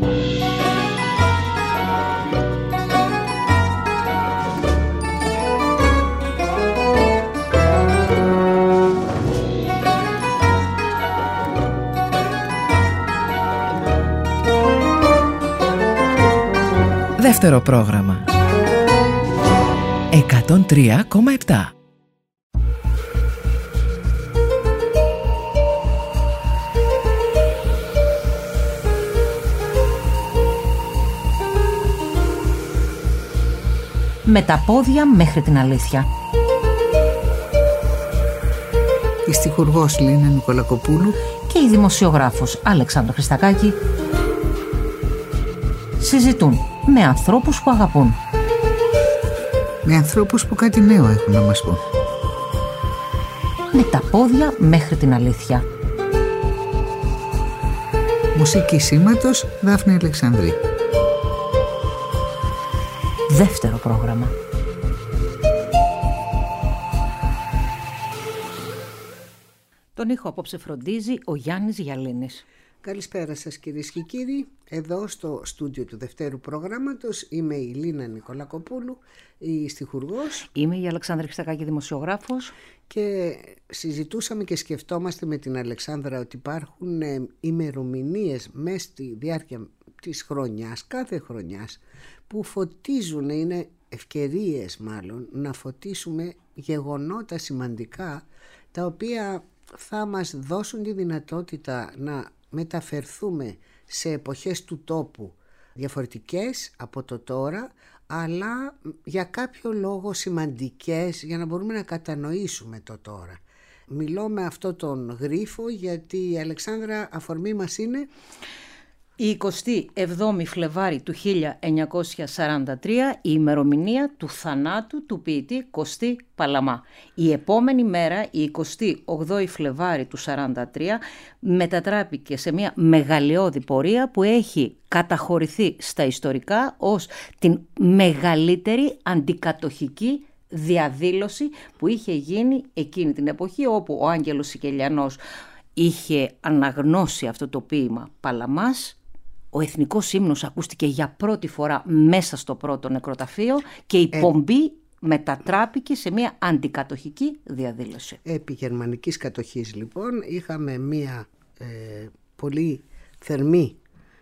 Δεύτερο πρόγραμμα 103,7. Με τα πόδια μέχρι την αλήθεια. Η στιχουργός Λίνα Νικολακοπούλου Και η δημοσιογράφος Αλεξάνδρα Χριστακάκη συζητούν με ανθρώπους που αγαπούν. Με ανθρώπους που κάτι νέο έχουν να μας πούν. Με τα πόδια μέχρι την αλήθεια. Μουσική σήματος Δάφνη Αλεξανδρή. Δεύτερο πρόγραμμα. Τον ήχο απόψε φροντίζει ο Γιάννης Γιαλίνης. Καλησπέρα σας κυρίες και κύριοι. Εδώ στο στούντιο του δευτέρου προγράμματος είμαι η Λίνα Νικολακοπούλου, η στιχουργός. Είμαι η Αλεξάνδρα Χριστακάκη, δημοσιογράφος. Και συζητούσαμε και σκεφτόμαστε με την Αλεξάνδρα ότι υπάρχουν ημερομηνίες μέσα στη διάρκεια της χρονιάς, κάθε χρονιάς, που φωτίζουν, είναι ευκαιρίες μάλλον, να φωτίσουμε γεγονότα σημαντικά, τα οποία θα μας δώσουν τη δυνατότητα να μεταφερθούμε σε εποχές του τόπου διαφορετικές από το τώρα, αλλά για κάποιο λόγο σημαντικές για να μπορούμε να κατανοήσουμε το τώρα. Μιλώ με αυτό τον γρίφο γιατί η Αλεξάνδρα αφορμή μας είναι η 27η Φλεβάρη του 1943, η ημερομηνία του θανάτου του ποιητή Κωστή Παλαμά. Η επόμενη μέρα, η 28η Φλεβάρη του 1943, μετατράπηκε σε μια μεγαλειώδη πορεία που έχει καταχωρηθεί στα ιστορικά ως την μεγαλύτερη αντικατοχική διαδήλωση που είχε γίνει εκείνη την εποχή, όπου ο Άγγελος Σικελιανός είχε αναγνώσει αυτό το ποίημα Παλαμάς. Ο εθνικός ύμνος ακούστηκε για πρώτη φορά μέσα στο πρώτο νεκροταφείο και η πομπή μετατράπηκε σε μια αντικατοχική διαδήλωση. Επί γερμανικής κατοχής λοιπόν είχαμε μια πολύ θερμή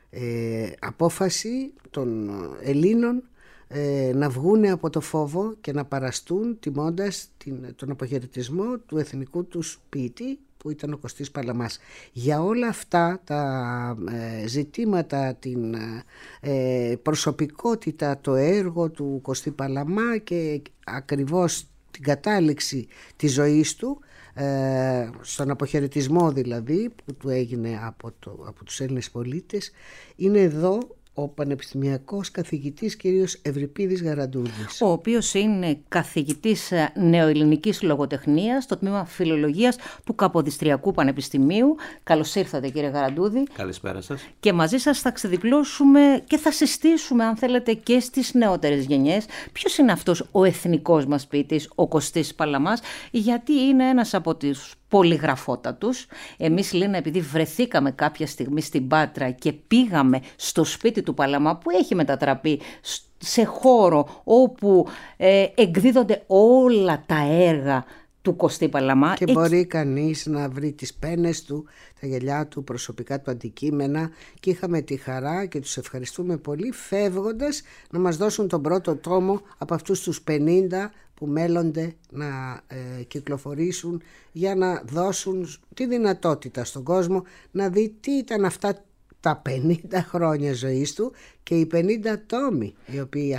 απόφαση των Ελλήνων να βγούνε από το φόβο και να παραστούν τιμώντας τον αποχαιρετισμό του εθνικού τους ποιητή που ήταν ο Κωστής Παλαμάς. Για όλα αυτά τα ζητήματα, την προσωπικότητα, το έργο του Κωστή Παλαμά και ακριβώς την κατάληξη της ζωής του, στον αποχαιρετισμό δηλαδή που του έγινε από τους Έλληνες πολίτες, είναι εδώ ο πανεπιστημιακός καθηγητής κ. Ευρυπίδης Γαραντούδης, ο οποίος είναι καθηγητής νεοελληνικής λογοτεχνίας στο τμήμα Φιλολογίας του Καποδιστριακού Πανεπιστημίου. Καλώς ήρθατε κύριε Γαραντούδη. Καλησπέρα σας. Και μαζί σας θα ξεδιπλώσουμε και θα συστήσουμε, αν θέλετε, και στις νεότερες γενιές ποιος είναι αυτός ο εθνικός μας ποιητής, ο Κωστής Παλαμάς, γιατί είναι ένας από τους πολυγραφότατους. Εμείς, Λίνα, επειδή βρεθήκαμε κάποια στιγμή στην Πάτρα και πήγαμε στο σπίτι του Παλαμά, που έχει μετατραπεί σε χώρο όπου εκδίδονται όλα τα έργα του Κωστή Παλαμά. Και μπορεί κανείς να βρει τις πένες του, τα γυαλιά του, προσωπικά του αντικείμενα, και είχαμε τη χαρά και τους ευχαριστούμε πολύ φεύγοντας να μας δώσουν τον πρώτο τόμο από αυτούς τους 50 που μέλλονται να κυκλοφορήσουν, για να δώσουν τη δυνατότητα στον κόσμο να δει τι ήταν αυτά τα 50 χρόνια ζωής του και οι 50 τόμοι οι οποίοι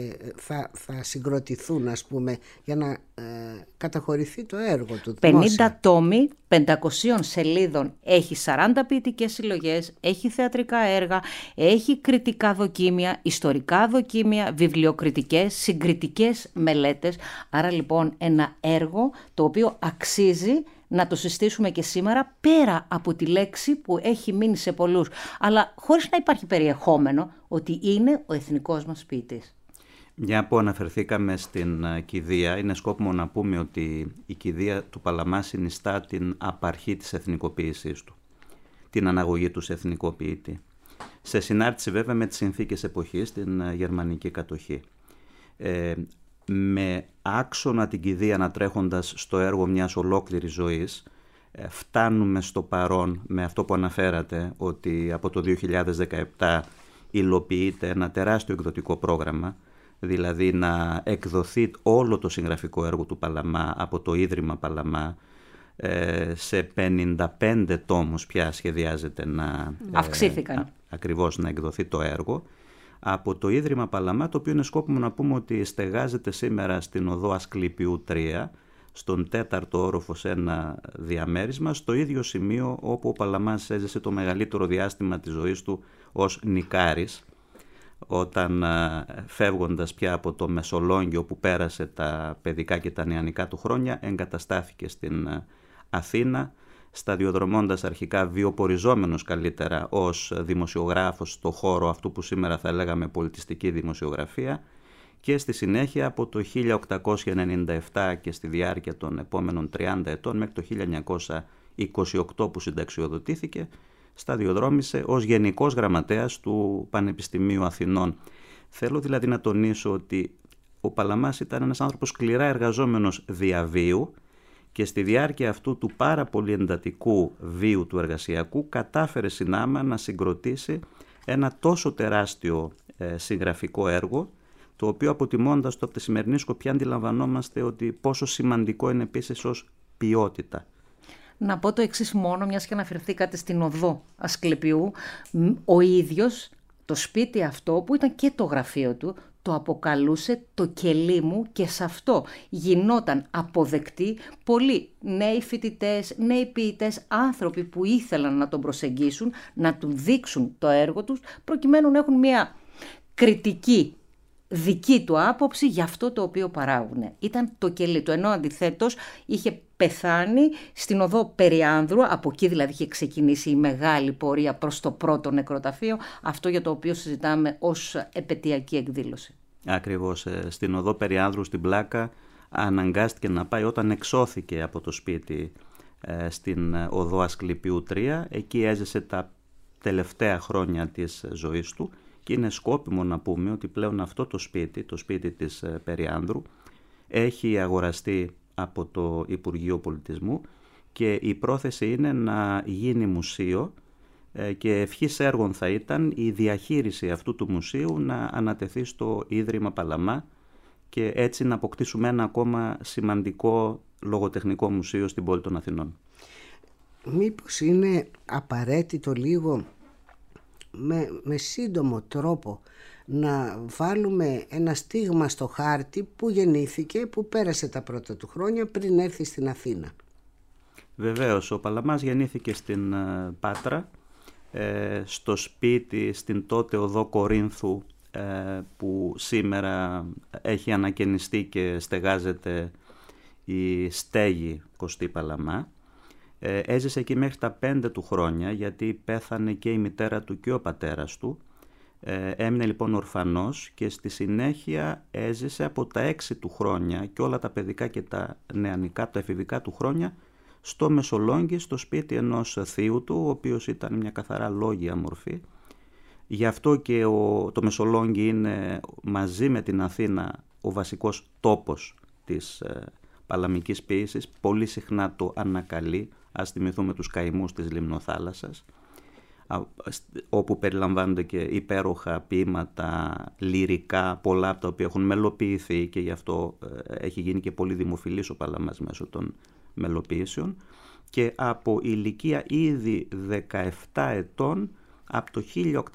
θα συγκροτηθούν, ας πούμε, για να καταχωρηθεί το έργο του. 50 τόμοι, 500 σελίδων, έχει 40 ποιητικές συλλογές, έχει θεατρικά έργα, έχει κριτικά δοκίμια, ιστορικά δοκίμια, βιβλιοκριτικές, συγκριτικές μελέτες. Άρα λοιπόν ένα έργο το οποίο αξίζει να το συστήσουμε και σήμερα, πέρα από τη λέξη που έχει μείνει σε πολλούς, αλλά χωρίς να υπάρχει περιεχόμενο, ότι είναι ο εθνικός μας ποιητής. Μια που αναφερθήκαμε στην κηδεία, είναι σκόπιμο να πούμε ότι η κηδεία του Παλαμά συνιστά την απαρχή της εθνικοποίησής του, την αναγωγή του σε εθνικό ποιητή. σε συνάρτηση βέβαια με τις συνθήκες εποχής, την γερμανική κατοχή. Με άξονα την κηδεία ανατρέχοντας στο έργο μιας ολόκληρης ζωής, φτάνουμε στο παρόν με αυτό που αναφέρατε, ότι από το 2017 υλοποιείται ένα τεράστιο εκδοτικό πρόγραμμα, δηλαδή να εκδοθεί όλο το συγγραφικό έργο του Παλαμά από το Ίδρυμα Παλαμά. Σε 55 τόμους πια σχεδιάζεται να αυξήθηκαν. Ακριβώς να εκδοθεί το έργο από το Ίδρυμα Παλαμά, το οποίο είναι σκόπιμο να πούμε ότι στεγάζεται σήμερα στην οδό Ασκληπιού 3, στον 4ο όροφο σε ένα διαμέρισμα, στο ίδιο σημείο όπου ο Παλαμάς έζησε το μεγαλύτερο διάστημα της ζωής του ως νικάρης, όταν φεύγοντας πια από το Μεσολόγγιο που πέρασε τα παιδικά και τα νεανικά του χρόνια, εγκαταστάθηκε στην Αθήνα, σταδιοδρομώντας αρχικά, βιοποριζόμενος καλύτερα ως δημοσιογράφος στο χώρο αυτού που σήμερα θα λέγαμε πολιτιστική δημοσιογραφία, και στη συνέχεια από το 1897 και στη διάρκεια των επόμενων 30 ετών μέχρι το 1928 που συνταξιοδοτήθηκε, σταδιοδρόμησε ως Γενικός Γραμματέας του Πανεπιστημίου Αθηνών. Θέλω δηλαδή να τονίσω ότι ο Παλαμάς ήταν ένας άνθρωπος σκληρά εργαζόμενος διαβίου και στη διάρκεια αυτού του πάρα πολύ εντατικού βίου του εργασιακού κατάφερε συνάμα να συγκροτήσει ένα τόσο τεράστιο συγγραφικό έργο, το οποίο αποτιμώντας το από τη σημερινή σκοπιά αντιλαμβανόμαστε ότι πόσο σημαντικό είναι επίσης ως ποιότητα. Να πω το εξής μόνο, μιας και αναφερθήκατε στην οδό Ασκληπιού, ο ίδιος το σπίτι αυτό που ήταν και το γραφείο του, το αποκαλούσε το κελί μου, και σε αυτό γινόταν αποδεκτοί πολλοί νέοι φοιτητές, νέοι ποιητές, άνθρωποι που ήθελαν να τον προσεγγίσουν, να του δείξουν το έργο τους, προκειμένου να έχουν μια κριτική δική του άποψη για αυτό το οποίο παράγουν. Ήταν το κελί του, ενώ αντιθέτως είχε πεθάνει στην οδό Περιάνδρου, από εκεί δηλαδή είχε ξεκινήσει η μεγάλη πορεία προς το πρώτο νεκροταφείο, αυτό για το οποίο συζητάμε ως επετειακή εκδήλωση. Ακριβώς, στην οδό Περιάνδρου στην Πλάκα αναγκάστηκε να πάει όταν εξώθηκε από το σπίτι στην οδό Ασκληπιού 3, εκεί έζησε τα τελευταία χρόνια της ζωής του. Και είναι σκόπιμο να πούμε ότι πλέον αυτό το σπίτι της Περιάνδρου, έχει αγοραστεί από το Υπουργείο Πολιτισμού και η πρόθεση είναι να γίνει μουσείο, και ευχής έργων θα ήταν η διαχείριση αυτού του μουσείου να ανατεθεί στο Ίδρυμα Παλαμά και έτσι να αποκτήσουμε ένα ακόμα σημαντικό λογοτεχνικό μουσείο στην πόλη των Αθηνών. Μήπως είναι απαραίτητο λίγο με σύντομο τρόπο να βάλουμε ένα στίγμα στο χάρτη που γεννήθηκε, που πέρασε τα πρώτα του χρόνια πριν έρθει στην Αθήνα? Βεβαίως, ο Παλαμάς γεννήθηκε στην Πάτρα, στο σπίτι στην τότε οδό Κορίνθου, που σήμερα έχει ανακαινιστεί και στεγάζεται η στέγη Κωστή Παλαμά. Έζησε εκεί μέχρι τα 5 του χρόνια, γιατί πέθανε και η μητέρα του και ο πατέρας του. Έμεινε λοιπόν ορφανός και στη συνέχεια έζησε από τα 6 του χρόνια και όλα τα παιδικά και τα νεανικά, τα εφηβικά του χρόνια, στο Μεσολόγγι, στο σπίτι ενός θείου του, ο οποίος ήταν μια καθαρά λόγια μορφή. Γι' αυτό και το Μεσολόγγι είναι μαζί με την Αθήνα ο βασικός τόπος της παλαμικής ποίησης. Πολύ συχνά το ανακαλεί. Ας θυμηθούμε τους καημούς της Λιμνοθάλασσας, όπου περιλαμβάνονται και υπέροχα ποίηματα, λυρικά, πολλά από τα οποία έχουν μελοποιηθεί και γι' αυτό έχει γίνει και πολύ δημοφιλής ο Παλαμάς μέσω των μελοποιήσεων. Και από ηλικία ήδη 17 ετών, από το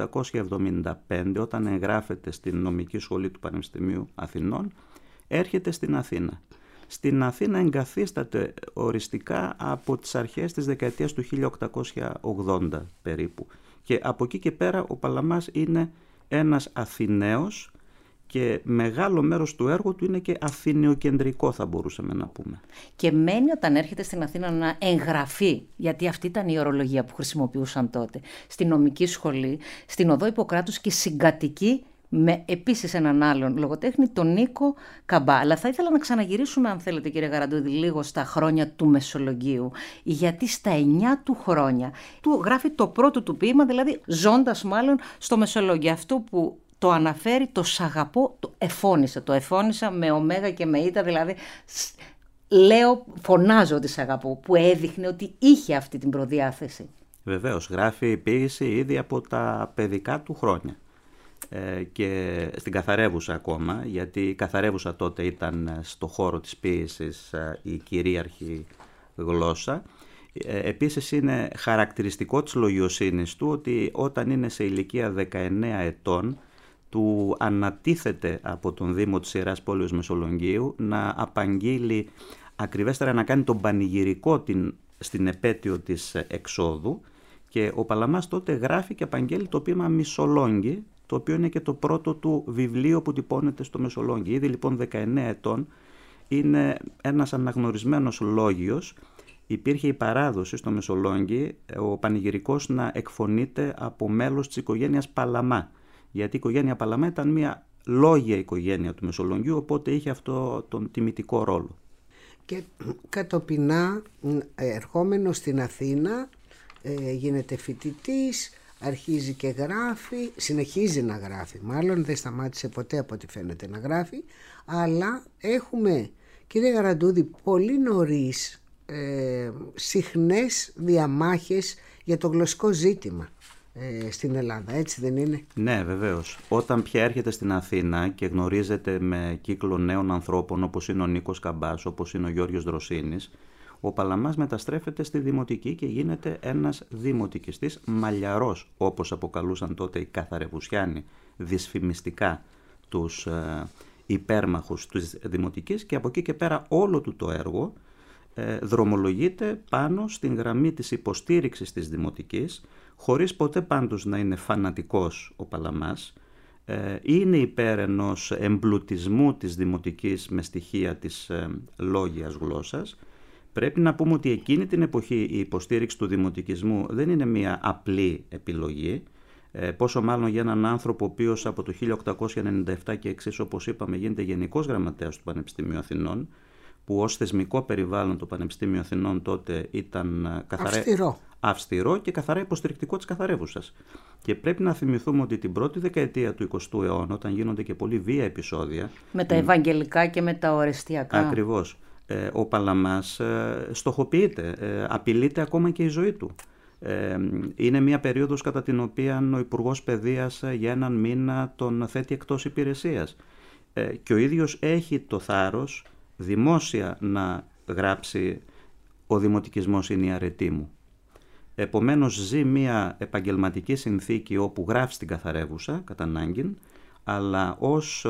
1875, όταν εγγράφεται στην νομική σχολή του Πανεπιστημίου Αθηνών, έρχεται στην Αθήνα. Στην Αθήνα εγκαθίσταται οριστικά από τις αρχές της δεκαετίας του 1880 περίπου. Και από εκεί και πέρα ο Παλαμάς είναι ένας Αθηναίος και μεγάλο μέρος του έργου του είναι και αθηναιοκεντρικό, θα μπορούσαμε να πούμε. Και μένει όταν έρχεται στην Αθήνα να εγγραφεί, γιατί αυτή ήταν η ορολογία που χρησιμοποιούσαν τότε, στη νομική σχολή, στην οδό Ιπποκράτους, και συγκατοικεί με επίσης έναν άλλον λογοτέχνη, τον Νίκο Καμπά. Αλλά θα ήθελα να ξαναγυρίσουμε, αν θέλετε κύριε Γαραντούδη, λίγο στα χρόνια του Μεσολογγίου, γιατί στα 9 του χρόνια του γράφει το πρώτο του ποίημα, δηλαδή ζώντας μάλλον στο Μεσολόγγιο. Αυτό που το αναφέρει, το «Σ' αγαπώ», το εφώνησα με ωμέγα και με ήτα, δηλαδή λέω, φωνάζω ότι «Σ' αγαπώ», που έδειχνε ότι είχε αυτή την προδιάθεση. Βεβαίως, γράφει ποίηση ήδη από τα παιδικά του χρόνια και στην Καθαρεύουσα ακόμα, γιατί η Καθαρεύουσα τότε ήταν στο χώρο της ποίησης η κυρίαρχη γλώσσα. Επίσης είναι χαρακτηριστικό της λογιοσύνης του ότι όταν είναι σε ηλικία 19 ετών του ανατίθεται από τον Δήμο της Ιεράς Πόλεως Μεσολογγίου να απαγγείλει, ακριβέστερα να κάνει τον πανηγυρικό στην επέτειο της εξόδου, και ο Παλαμάς τότε γράφει και απαγγέλει το ποίημα Μισολόγγι, το οποίο είναι και το πρώτο του βιβλίο που τυπώνεται στο Μεσολόγγι. Ήδη λοιπόν 19 ετών, είναι ένας αναγνωρισμένος λόγιος. Υπήρχε η παράδοση στο Μεσολόγγι ο πανηγυρικός να εκφωνείται από μέλος της οικογένειας Παλαμά, γιατί η οικογένεια Παλαμά ήταν μια λόγια οικογένεια του Μεσολογγιού, οπότε είχε αυτό τον τιμητικό ρόλο. Και κατοπινά, ερχόμενος στην Αθήνα, γίνεται φοιτητής, αρχίζει και γράφει, συνεχίζει να γράφει, μάλλον δεν σταμάτησε ποτέ από ό,τι φαίνεται να γράφει, αλλά έχουμε, κύριε Γαραντούδη, πολύ νωρίς συχνές διαμάχες για το γλωσσικό ζήτημα στην Ελλάδα, έτσι δεν είναι? Ναι, βεβαίως. Όταν πια έρχεται στην Αθήνα και γνωρίζεται με κύκλο νέων ανθρώπων όπως είναι ο Νίκος Καμπάς, όπως είναι ο Γιώργος Δροσίνης, ο Παλαμάς μεταστρέφεται στη δημοτική και γίνεται ένας δημοτικιστής μαλλιαρός, όπως αποκαλούσαν τότε οι Καθαρεβουσιάνοι δυσφημιστικά τους υπέρμαχους της δημοτικής, και από εκεί και πέρα όλο του το έργο δρομολογείται πάνω στην γραμμή της υποστήριξης της δημοτικής, χωρίς ποτέ πάντως να είναι φανατικός ο Παλαμάς. Είναι υπέρ ενός εμπλουτισμού της δημοτικής με στοιχεία της λόγιας γλώσσας. Πρέπει να πούμε ότι εκείνη την εποχή η υποστήριξη του δημοτικισμού δεν είναι μια απλή επιλογή, πόσο μάλλον για έναν άνθρωπο ο οποίος από το 1897 και εξής, όπως είπαμε, γίνεται Γενικός Γραμματέας του Πανεπιστημίου Αθηνών, που ως θεσμικό περιβάλλον το Πανεπιστήμιο Αθηνών τότε ήταν αυστηρό και καθαρά υποστηρικτικό της Καθαρεύουσας. Και πρέπει να θυμηθούμε ότι την πρώτη δεκαετία του 20ου αιώνα, όταν γίνονται και πολύ βία επεισόδια, με τα ευαγγελικά και με τα ορεστιακά. Ακριβώς. Ο Παλαμάς στοχοποιείται, απειλείται ακόμα και η ζωή του. Είναι μια περίοδος κατά την οποία ο Υπουργός Παιδείας για έναν μήνα τον θέτει εκτός υπηρεσίας. Και ο ίδιος έχει το θάρρος δημόσια να γράψει «Ο δημοτικισμός είναι η αρετή μου». Επομένως ζει μια επαγγελματική συνθήκη όπου γράφει στην Καθαρεύουσα κατά ανάγκην, αλλά ως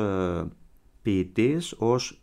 ποιητής, ως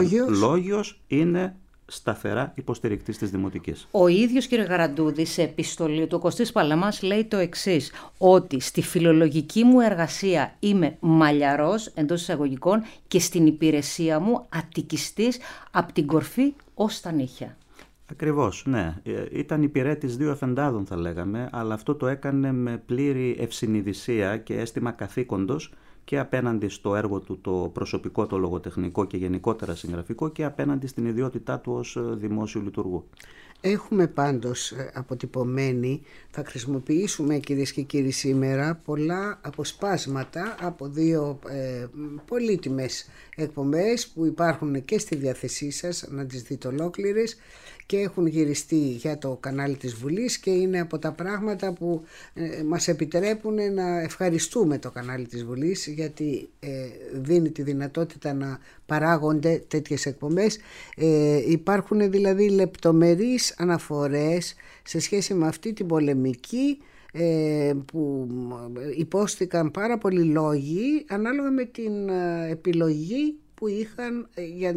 λόγιος είναι σταθερά υποστηρικτής της δημοτικής. Ο ίδιος κύριε Γαραντούδη σε επιστολή του, ο Κωστής Παλαμάς λέει το εξής, ότι στη φιλολογική μου εργασία είμαι μαλλιαρός εντός εισαγωγικών και στην υπηρεσία μου αττικιστής από την κορφή ως τα νύχια. Ακριβώς, ναι. Ήταν υπηρέτης δύο εφεντάδων θα λέγαμε, αλλά αυτό το έκανε με πλήρη ευσυνειδησία και αίσθημα καθήκοντος και απέναντι στο έργο του το προσωπικό, το λογοτεχνικό και γενικότερα συγγραφικό, και απέναντι στην ιδιότητά του ως δημόσιου λειτουργού. Έχουμε πάντως αποτυπωμένη, θα χρησιμοποιήσουμε κυρίες και κύριοι σήμερα, πολλά αποσπάσματα από δύο πολύτιμες εκπομπές που υπάρχουν και στη διάθεσή σας, να τις δείτε ολόκληρες, και έχουν γυριστεί για το κανάλι της Βουλής και είναι από τα πράγματα που μας επιτρέπουν να ευχαριστούμε το κανάλι της Βουλής, γιατί δίνει τη δυνατότητα να παράγονται τέτοιες εκπομπές. Υπάρχουν δηλαδή λεπτομερείς αναφορές σε σχέση με αυτή την πολεμική που υπόστηκαν πάρα πολλοί λόγοι ανάλογα με την επιλογή που είχαν για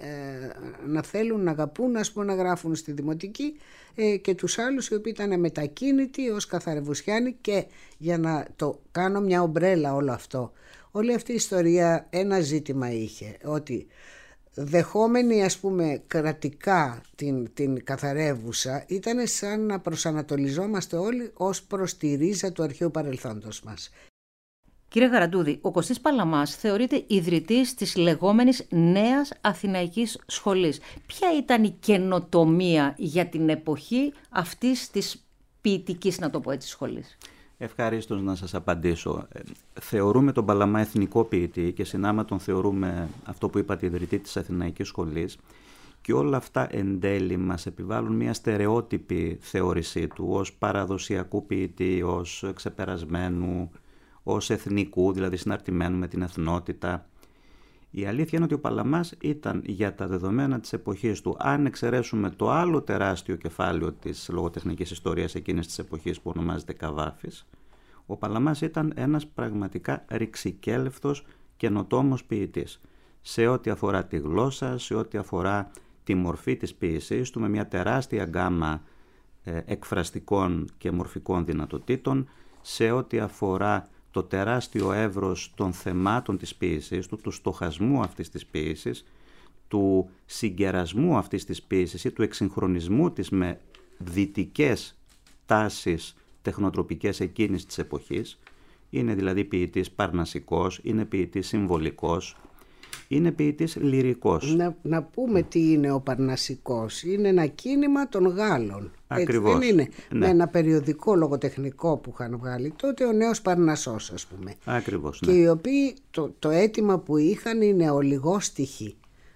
να θέλουν να αγαπούν, ας πούμε, να γράφουν στη δημοτική, και τους άλλους οι οποίοι ήταν μετακίνητοι ως Καθαρεβουσιάνοι. Και για να το κάνω μια ομπρέλα όλο αυτό, όλη αυτή η ιστορία ένα ζήτημα είχε, ότι δεχόμενοι, ας πούμε, κρατικά την Καθαρεύουσα, ήταν σαν να προσανατολιζόμαστε όλοι ως προς τη ρίζα του αρχαίου παρελθόντος μας. Κύριε Γαραντούδη, ο Κωστής Παλαμάς θεωρείται ιδρυτής της λεγόμενης Νέας Αθηναϊκής Σχολής. Ποια ήταν η καινοτομία για την εποχή αυτής της ποιητικής, να το πω έτσι, σχολής? Ευχαρίστως να σας απαντήσω. Θεωρούμε τον Παλαμά εθνικό ποιητή και συνάμα τον θεωρούμε, αυτό που είπατε, ιδρυτή της Αθηναϊκής Σχολής, και όλα αυτά εν τέλει μας επιβάλλουν μια στερεότυπη θεώρησή του ως παραδοσιακού ποιητή, ως ξεπερασμένου, ως εθνικού, δηλαδή συναρτημένου με την εθνότητα. Η αλήθεια είναι ότι ο Παλαμάς ήταν, για τα δεδομένα της εποχής του, αν εξαιρέσουμε το άλλο τεράστιο κεφάλαιο της λογοτεχνικής ιστορίας εκείνης της εποχής που ονομάζεται Καβάφης, ο Παλαμάς ήταν ένας πραγματικά ρηξικέλευτος καινοτόμος ποιητής σε ό,τι αφορά τη γλώσσα, σε ό,τι αφορά τη μορφή της ποίησής του, με μια τεράστια γκάμα εκφραστικών και μορφικών δυνατοτήτων, σε ό,τι αφορά το τεράστιο εύρος των θεμάτων της ποίησης του, του στοχασμού αυτής της ποίησης, του συγκερασμού αυτής της ποίησης ή του εξυγχρονισμού της με δυτικές τάσεις τεχνοτροπικές εκείνης της εποχής. Είναι δηλαδή ποιητής παρνασικός, είναι ποιητής συμβολικός, είναι ποιητής λυρικός. Να πούμε τι είναι ο παρνασικός. Είναι ένα κίνημα των Γάλλων. Ακριβώς. Έτσι δεν είναι? Ναι. Με ένα περιοδικό λογοτεχνικό που είχαν βγάλει τότε, ο Νέος Παρνασσός, ας πούμε. Ακριβώς, Και ναι. οι οποίοι το αίτημα που είχαν είναι ολιγόστιχη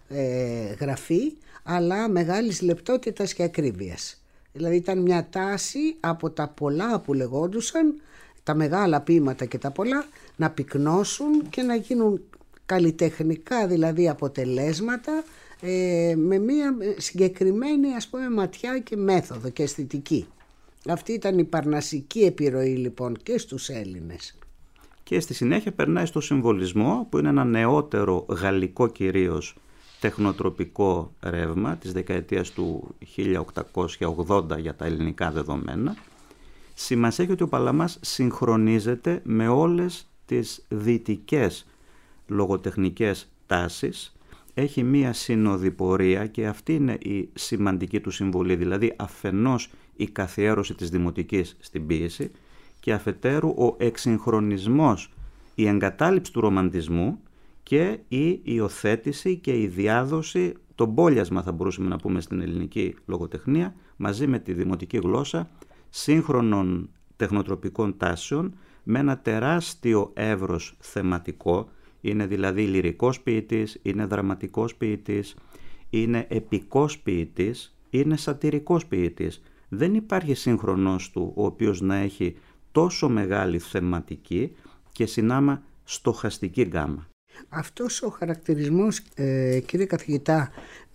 γραφή, αλλά μεγάλης λεπτότητας και ακρίβειας. Δηλαδή ήταν μια τάση από τα πολλά που λεγόντουσαν, τα μεγάλα ποίηματα και τα πολλά, να πυκνώσουν και να γίνουν καλλιτεχνικά δηλαδή αποτελέσματα με μια συγκεκριμένη, ας πούμε, ματιά και μέθοδο και αισθητική. Αυτή ήταν η παρνασική επιρροή λοιπόν και στους Έλληνες. Και στη συνέχεια περνάει στο συμβολισμό, που είναι ένα νεότερο γαλλικό κυρίως τεχνοτροπικό ρεύμα της δεκαετίας του 1880 για τα ελληνικά δεδομένα. Σημασία έχει ότι ο Παλαμάς συγχρονίζεται με όλες τις δυτικές λογοτεχνικές τάσεις, έχει μία συνοδοιπορία και αυτή είναι η σημαντική του συμβολή, δηλαδή αφενός η καθιέρωση της δημοτικής στην ποίηση και αφετέρου ο εξυγχρονισμός, η εγκατάλειψη του ρομαντισμού και η υιοθέτηση και η διάδοση, το μπόλιασμα θα μπορούσαμε να πούμε στην ελληνική λογοτεχνία, μαζί με τη δημοτική γλώσσα σύγχρονων τεχνοτροπικών τάσεων με ένα τεράστιο εύρος θεματικό. Είναι δηλαδή λυρικός ποιητής, είναι δραματικός ποιητής, είναι επικός ποιητής, είναι σατυρικός ποιητής. Δεν υπάρχει σύγχρονος του ο οποίος να έχει τόσο μεγάλη θεματική και συνάμα στοχαστική γκάμα. Αυτός ο χαρακτηρισμός, κύριε καθηγητά,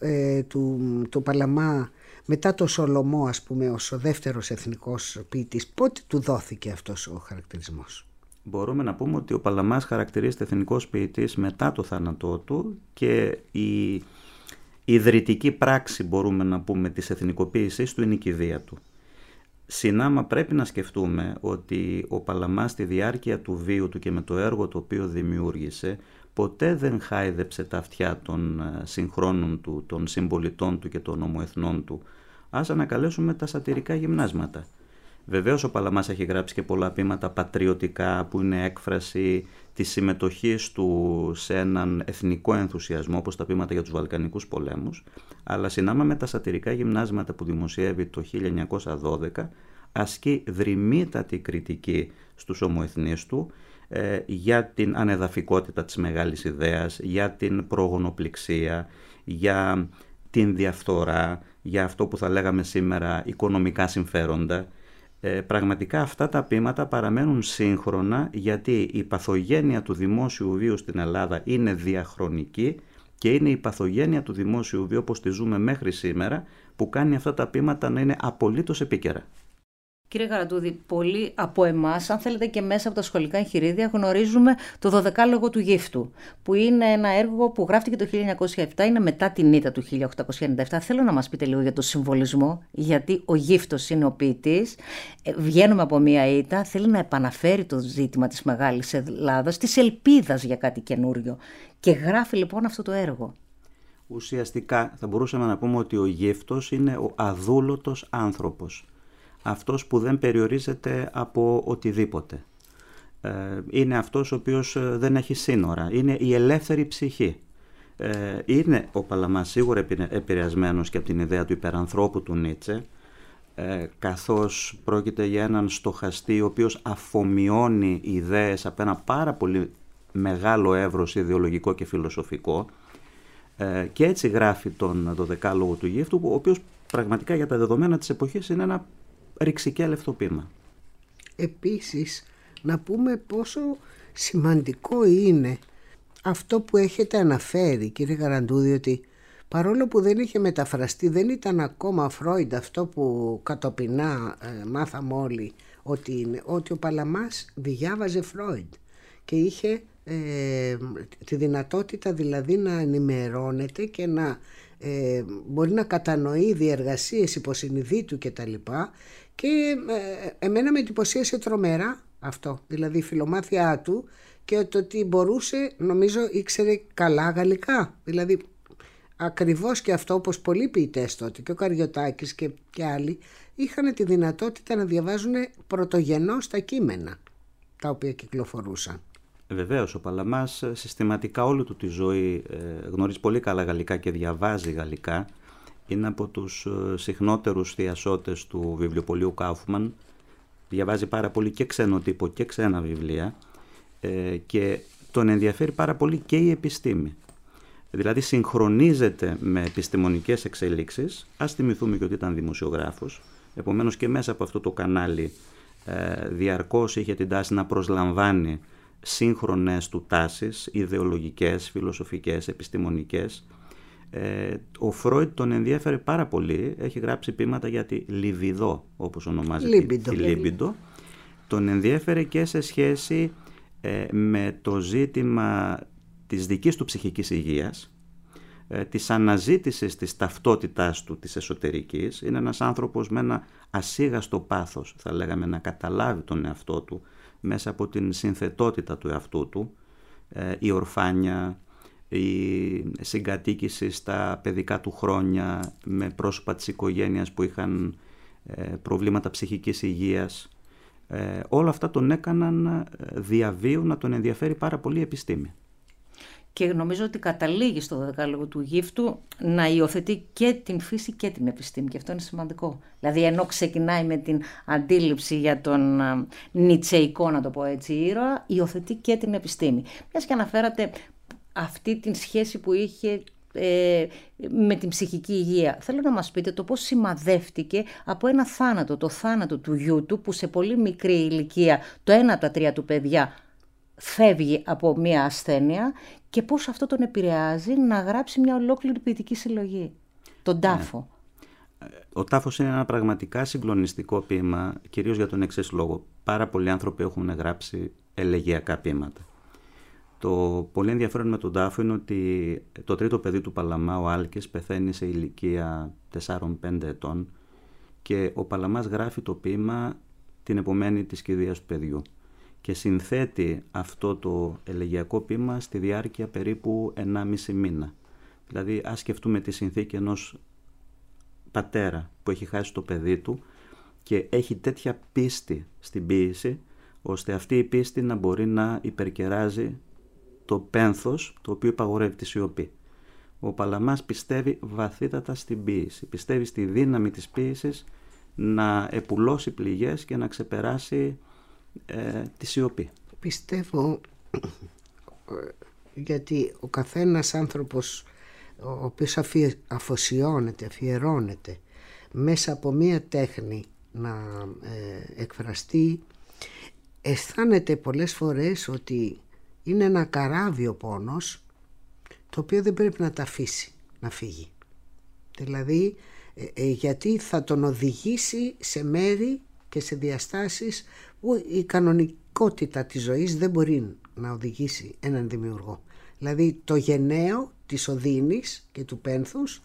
του Παλαμά μετά το Σολομό, ας πούμε, ως ο δεύτερος εθνικός ποιητής, πότε του δόθηκε αυτός ο χαρακτηρισμός? Μπορούμε να πούμε ότι ο Παλαμάς χαρακτηρίζεται εθνικός ποιητής μετά το θάνατό του και η ιδρυτική πράξη, μπορούμε να πούμε, της εθνικοποίησης του είναι η κηδεία του. Συνάμα πρέπει να σκεφτούμε ότι ο Παλαμάς στη διάρκεια του βίου του και με το έργο το οποίο δημιούργησε ποτέ δεν χάιδεψε τα αυτιά των συγχρόνων του, των συμπολιτών του και των ομοεθνών του. Ας ανακαλέσουμε τα σατυρικά γυμνάσματα. Βεβαίως ο Παλαμάς έχει γράψει και πολλά ποίηματα πατριωτικά που είναι έκφραση της συμμετοχής του σε έναν εθνικό ενθουσιασμό, όπως τα ποίηματα για τους Βαλκανικούς πολέμους, αλλά συνάμα με τα σατυρικά γυμνάσματα που δημοσιεύει το 1912 ασκεί δρυμύτατη κριτική στους ομοεθνείς του για την ανεδαφικότητα της μεγάλης ιδέας, για την προγονοπληξία, για την διαφθορά, για αυτό που θα λέγαμε σήμερα οικονομικά συμφέροντα. Πραγματικά αυτά τα ποίηματα παραμένουν σύγχρονα, γιατί η παθογένεια του δημόσιου βίου στην Ελλάδα είναι διαχρονική και είναι η παθογένεια του δημόσιου βίου όπως τη ζούμε μέχρι σήμερα που κάνει αυτά τα ποίηματα να είναι απολύτως επίκαιρα. Κύριε Γαραντούδη, πολλοί από εμάς, αν θέλετε και μέσα από τα σχολικά εγχειρίδια, γνωρίζουμε το 12λογο του Γύφτου, που είναι ένα έργο που γράφτηκε το 1907, είναι μετά την ήττα του 1897. Θέλω να μας πείτε λίγο για το συμβολισμό, γιατί ο Γύφτος είναι ο ποιητής, βγαίνουμε από μία ήττα, θέλει να επαναφέρει το ζήτημα της Μεγάλης Ελλάδας, της ελπίδας για κάτι καινούριο, και γράφει λοιπόν αυτό το έργο. Ουσιαστικά θα μπορούσαμε να πούμε ότι ο Γύφτος είναι ο αδούλωτος άνθρωπος. Αυτός που δεν περιορίζεται από οτιδήποτε. είναι αυτός ο οποίος δεν έχει σύνορα, είναι η ελεύθερη ψυχή. Είναι ο Παλαμάς σίγουρα επηρεασμένος και από την ιδέα του υπερανθρώπου του Νίτσε, καθώς πρόκειται για έναν στοχαστή ο οποίος αφομοιώνει ιδέες από ένα πάρα πολύ μεγάλο εύρος ιδεολογικό και φιλοσοφικό, και έτσι γράφει τον Δωδεκάλογο του Γύφτου, ο οποίος πραγματικά για τα δεδομένα της εποχής είναι ένα ρηξικέλευτο ποίημα. Επίσης, να πούμε πόσο σημαντικό είναι αυτό που έχετε αναφέρει, κύριε Γαραντούδη, ότι παρόλο που δεν είχε μεταφραστεί, δεν ήταν ακόμα Φρόιντ αυτό που κατοπινά μάθαμε όλοι ότι είναι, ότι ο Παλαμάς διάβαζε Φρόιντ και είχε τη δυνατότητα δηλαδή να ενημερώνεται και να μπορεί να κατανοεί διεργασίες υποσυνειδήτου και τα λοιπά, και εμένα με εντυπωσίασε τρομερά αυτό, δηλαδή η φιλομάθειά του και το ότι μπορούσε, νομίζω ήξερε καλά γαλλικά, δηλαδή ακριβώς και αυτό, όπως πολλοί ποιητές τότε και ο Καριωτάκης και άλλοι είχαν τη δυνατότητα να διαβάζουν πρωτογενώς τα κείμενα τα οποία κυκλοφορούσαν. Βεβαίως, ο Παλαμάς συστηματικά όλη του τη ζωή γνωρίζει πολύ καλά γαλλικά και διαβάζει γαλλικά. Είναι από τους συχνότερους θειασότες του βιβλιοπωλείου Κάουφμαν. Διαβάζει πάρα πολύ και ξένο τύπο και ξένα βιβλία, και τον ενδιαφέρει πάρα πολύ και η επιστήμη. Δηλαδή συγχρονίζεται με επιστημονικές εξελίξεις. Ας θυμηθούμε και ότι ήταν δημοσιογράφος. Επομένως και μέσα από αυτό το κανάλι διαρκώς είχε την τάση να προσλαμβάνει σύγχρονες του τάσεις, ιδεολογικές, φιλοσοφικές, επιστημονικές. Ο Φρόιντ τον ενδιέφερε πάρα πολύ, έχει γράψει ποίηματα για τη λιβιδό, όπως ονομάζεται, τη λίμπιντο. Τον ενδιέφερε και σε σχέση με το ζήτημα της δικής του ψυχικής υγείας, της αναζήτησης της ταυτότητάς του, της εσωτερικής. Είναι ένας άνθρωπος με ένα ασίγαστο πάθος, θα λέγαμε, να καταλάβει τον εαυτό του μέσα από την συνθετότητα του εαυτού του, η ορφάνια, η συγκατοίκηση στα παιδικά του χρόνια με πρόσωπα της οικογένειας που είχαν προβλήματα ψυχικής υγείας. Όλα αυτά τον έκαναν διαβίου να τον ενδιαφέρει πάρα πολύ η επιστήμη. Και νομίζω ότι καταλήγει στο Δωδεκάλογο του Γύφτου να υιοθετεί και την φύση και την επιστήμη, και αυτό είναι σημαντικό. Δηλαδή, ενώ ξεκινάει με την αντίληψη για τον νιτσεϊκό, να το πω έτσι, ήρωα, υιοθετεί και την επιστήμη. Μιας και αναφέρατε αυτή την σχέση που είχε με την ψυχική υγεία. Θέλω να μας πείτε το πώς σημαδεύτηκε από ένα θάνατο, το θάνατο του γιού του, που σε πολύ μικρή ηλικία, το 1 από τα 3 του παιδιά φεύγει από μια ασθένεια, και πώς αυτό τον επηρεάζει να γράψει μια ολόκληρη ποιητική συλλογή, τον Τάφο. Ο Τάφος είναι ένα πραγματικά συγκλονιστικό ποίημα, κυρίως για τον εξής λόγο. Πάρα πολλοί άνθρωποι έχουν γράψει ελεγειακά ποίηματα. Το πολύ ενδιαφέρον με τον Τάφο είναι ότι το τρίτο παιδί του Παλαμά, ο Άλκης, πεθαίνει σε ηλικία 4-5 ετών, και ο Παλαμάς γράφει το ποίημα την επομένη της κηδείας του παιδιού και συνθέτει αυτό το ελεγειακό ποίημα στη διάρκεια περίπου 1,5 μήνα. Δηλαδή, ας σκεφτούμε τη συνθήκη ενός πατέρα που έχει χάσει το παιδί του και έχει τέτοια πίστη στην ποίηση, ώστε αυτή η πίστη να μπορεί να υπερκεράζει το πένθος το οποίο υπαγορεύει τη σιωπή. Ο Παλαμάς πιστεύει βαθύτατα στην ποίηση, πιστεύει στη δύναμη της ποίησης να επουλώσει πληγές και να ξεπεράσει τη σιωπή. Πιστεύω, γιατί ο καθένας άνθρωπος ο οποίος αφιερώνεται μέσα από μία τέχνη να εκφραστεί, αισθάνεται πολλές φορές ότι είναι ένα καράβιο πόνος, το οποίο δεν πρέπει να τα αφήσει να φύγει. Δηλαδή γιατί θα τον οδηγήσει σε μέρη και σε διαστάσεις που η κανονικότητα της ζωής δεν μπορεί να οδηγήσει έναν δημιουργό. Δηλαδή το γενναίο της οδύνης και του πένθους,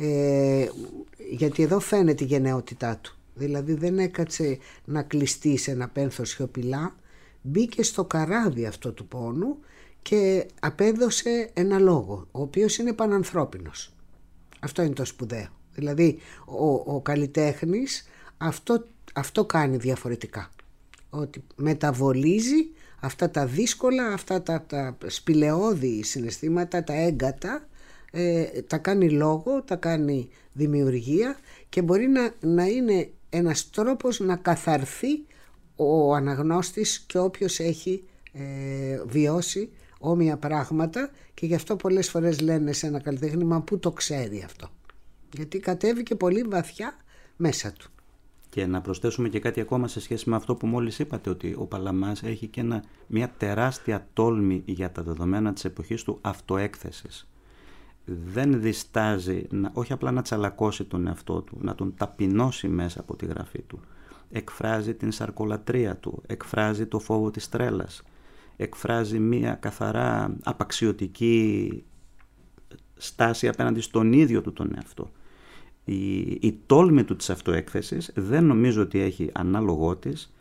γιατί εδώ φαίνεται η γενναιότητά του. Δηλαδή δεν έκατσε να κλειστεί σε ένα πένθος σιωπηλά, μπήκε στο καράβι αυτό του πόνου και απέδωσε ένα λόγο, ο οποίος είναι πανανθρώπινος. Αυτό είναι το σπουδαίο. Δηλαδή ο καλλιτέχνης αυτό κάνει διαφορετικά. Ότι μεταβολίζει αυτά τα δύσκολα, αυτά τα σπηλαιώδη συναισθήματα, τα έγκατα, τα κάνει λόγο, τα κάνει δημιουργία και μπορεί να είναι ένας τρόπος να καθαρθεί ο αναγνώστης και όποιος έχει βιώσει όμοια πράγματα, και γι' αυτό πολλές φορές λένε σε ένα καλλιτέχνη, μα πού το ξέρει αυτό, γιατί κατέβηκε πολύ βαθιά μέσα του. Και να προσθέσουμε και κάτι ακόμα σε σχέση με αυτό που μόλις είπατε, ότι ο Παλαμάς έχει και μια τεράστια τόλμη για τα δεδομένα της εποχής του αυτοέκθεσης. Δεν διστάζει όχι απλά να τσαλακώσει τον εαυτό του, να τον ταπεινώσει μέσα από τη γραφή του. Εκφράζει την σαρκολατρία του, εκφράζει το φόβο της τρέλας, εκφράζει μια καθαρά απαξιωτική στάση απέναντι στον ίδιο του τον εαυτό. Η τόλμη του της αυτοέκθεσης δεν νομίζω ότι έχει ανάλογό της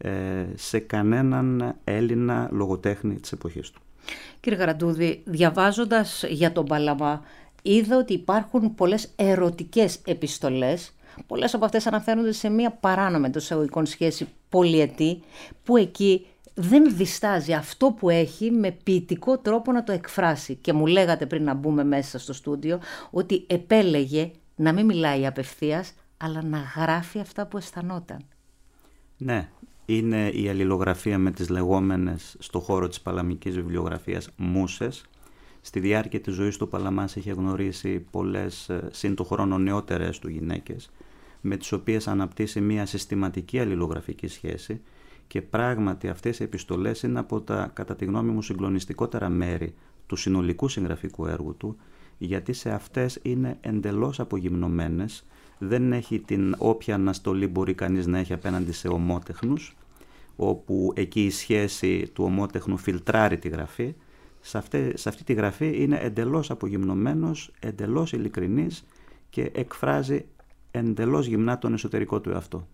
σε κανέναν Έλληνα λογοτέχνη της εποχής του. Κύριε Γαραντούδη, διαβάζοντας για τον Παλαμά, είδα ότι υπάρχουν πολλές ερωτικές επιστολές. Πολλές από αυτές αναφέρονται σε μια παράνομη εντός εισαγωγικών σχέση πολυετή, που εκεί δεν διστάζει αυτό που έχει με ποιητικό τρόπο να το εκφράσει. Και μου λέγατε πριν να μπούμε μέσα στο στούντιο ότι επέλεγε να μην μιλάει απευθείας, αλλά να γράφει αυτά που αισθανόταν. Ναι, είναι η αλληλογραφία με τις λεγόμενες στο χώρο της παλαμικής βιβλιογραφίας μούσες. Στη διάρκεια της ζωής του Παλαμάς είχε γνωρίσει πολλές συν το χρόνο νεότερες του γυναίκες, με τις οποίες αναπτύσσει μια συστηματική αλληλογραφική σχέση, και πράγματι αυτές οι επιστολές είναι από τα, κατά τη γνώμη μου, συγκλονιστικότερα μέρη του συνολικού συγγραφικού έργου του, γιατί σε αυτές είναι εντελώς απογυμνωμένες, δεν έχει την όποια αναστολή μπορεί κανείς να έχει απέναντι σε ομότεχνους, όπου εκεί η σχέση του ομότεχνου φιλτράρει τη γραφή. Σε αυτή τη γραφή είναι εντελώς απογυμνωμένος, εντελώς ειλικρινής και εκφράζει εντελώς γυμνά τον εσωτερικό του εαυτό.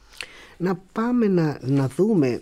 Να πάμε να δούμε,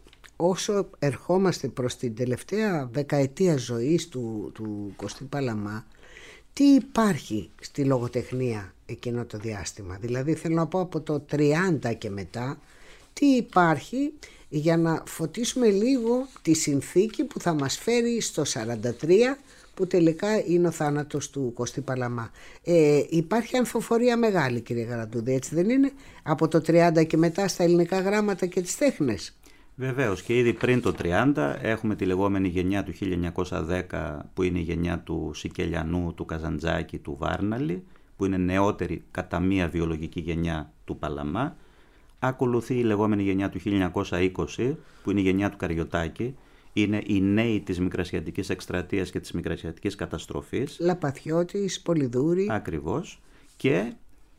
όσο ερχόμαστε προς την τελευταία δεκαετία ζωής του Κωστή Παλαμά, τι υπάρχει στη λογοτεχνία εκείνο το διάστημα. Δηλαδή θέλω να πω από το 30 και μετά, τι υπάρχει, για να φωτίσουμε λίγο τη συνθήκη που θα μας φέρει στο 43, που τελικά είναι ο θάνατος του Κωστή Παλαμά. Υπάρχει ανθοφορία μεγάλη, κύριε Γαραντούδη, έτσι δεν είναι, από το 30 και μετά στα ελληνικά γράμματα και τις τέχνες? Βεβαίως, και ήδη πριν το 30 έχουμε τη λεγόμενη γενιά του 1910, που είναι η γενιά του Σικελιανού, του Καζαντζάκη, του Βάρναλη, που είναι νεότερη κατά μία βιολογική γενιά του Παλαμά. Ακολουθεί η λεγόμενη γενιά του 1920, που είναι η γενιά του Καριωτάκη. Είναι οι νέοι της Μικρασιατικής εκστρατείας και της Μικρασιατικής καταστροφής. Λαπαθιώτης, Πολυδούρη. Ακριβώς. Και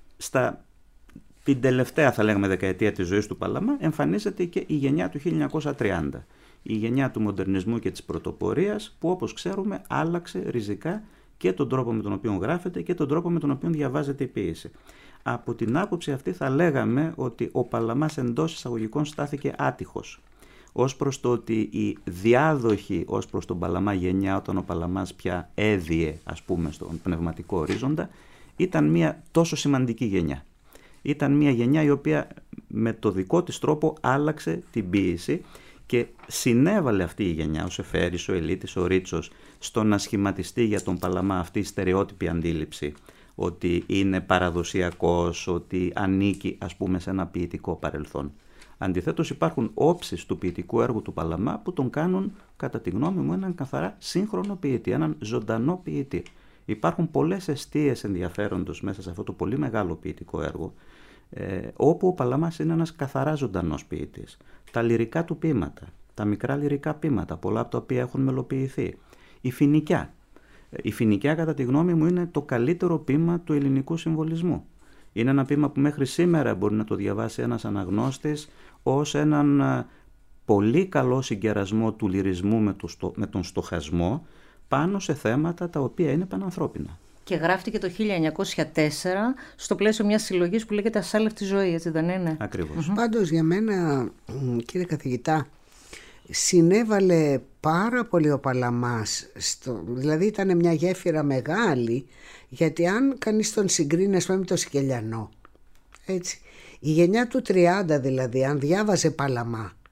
την τελευταία, θα λέγαμε, δεκαετία της ζωής του Παλαμά εμφανίζεται και η γενιά του 1930. Η γενιά του μοντερνισμού και της πρωτοπορίας, που όπως ξέρουμε άλλαξε ριζικά και τον τρόπο με τον οποίο γράφεται και τον τρόπο με τον οποίο διαβάζεται η ποίηση. Από την άποψη αυτή θα λέγαμε ότι ο Παλαμάς εντός εισαγωγικών στάθηκε άτυχος, ως προς το ότι η διάδοχη ως προς τον Παλαμά γενιά, όταν ο Παλαμάς πια έδιε, ας πούμε, στον πνευματικό ορίζοντα, ήταν μια τόσο σημαντική γενιά. Ήταν μια γενιά η οποία με το δικό της τρόπο άλλαξε την ποίηση και συνέβαλε αυτή η γενιά, ο Σεφέρης, ο Ελίτης, ο Ρίτσος, στο να σχηματιστεί για τον Παλαμά αυτή η στερεότυπη αντίληψη ότι είναι παραδοσιακός, ότι ανήκει, ας πούμε, σε ένα ποιητικό παρελθόν. Αντιθέτως υπάρχουν όψεις του ποιητικού έργου του Παλαμά που τον κάνουν, κατά τη γνώμη μου, έναν καθαρά σύγχρονο ποιητή, έναν ζωντανό ποιητή. Υπάρχουν πολλές εστίες ενδιαφέροντος μέσα σε αυτό το πολύ μεγάλο ποιητικό έργο, όπου ο Παλαμάς είναι ένας καθαρά ζωντανός ποιητής. Τα λυρικά του ποίηματα, τα μικρά λυρικά ποίηματα, πολλά από τα οποία έχουν μελοποιηθεί. Η Φοινικιά. Η Φοινικιά, κατά τη γνώμη μου, είναι το καλύτερο ποίημα του ελληνικού συμβολισμού. Είναι ένα ποίημα που μέχρι σήμερα μπορεί να το διαβάσει ένας αναγνώστης ως έναν πολύ καλό συγκερασμό του λυρισμού με τον στοχασμό πάνω σε θέματα τα οποία είναι πανανθρώπινα. Και γράφτηκε το 1904 στο πλαίσιο μιας συλλογής που λέγεται Ασάλευτη ζωή, έτσι δεν είναι? Ακριβώς. Πάντως για μένα, κύριε καθηγητά, συνέβαλε πάρα πολύ ο Παλαμάς, δηλαδή ήταν μια γέφυρα μεγάλη, γιατί αν κανείς τον συγκρίνει με τον Σικελιανό, έτσι, η γενιά του 30 δηλαδή, αν διάβαζε Παλαμά,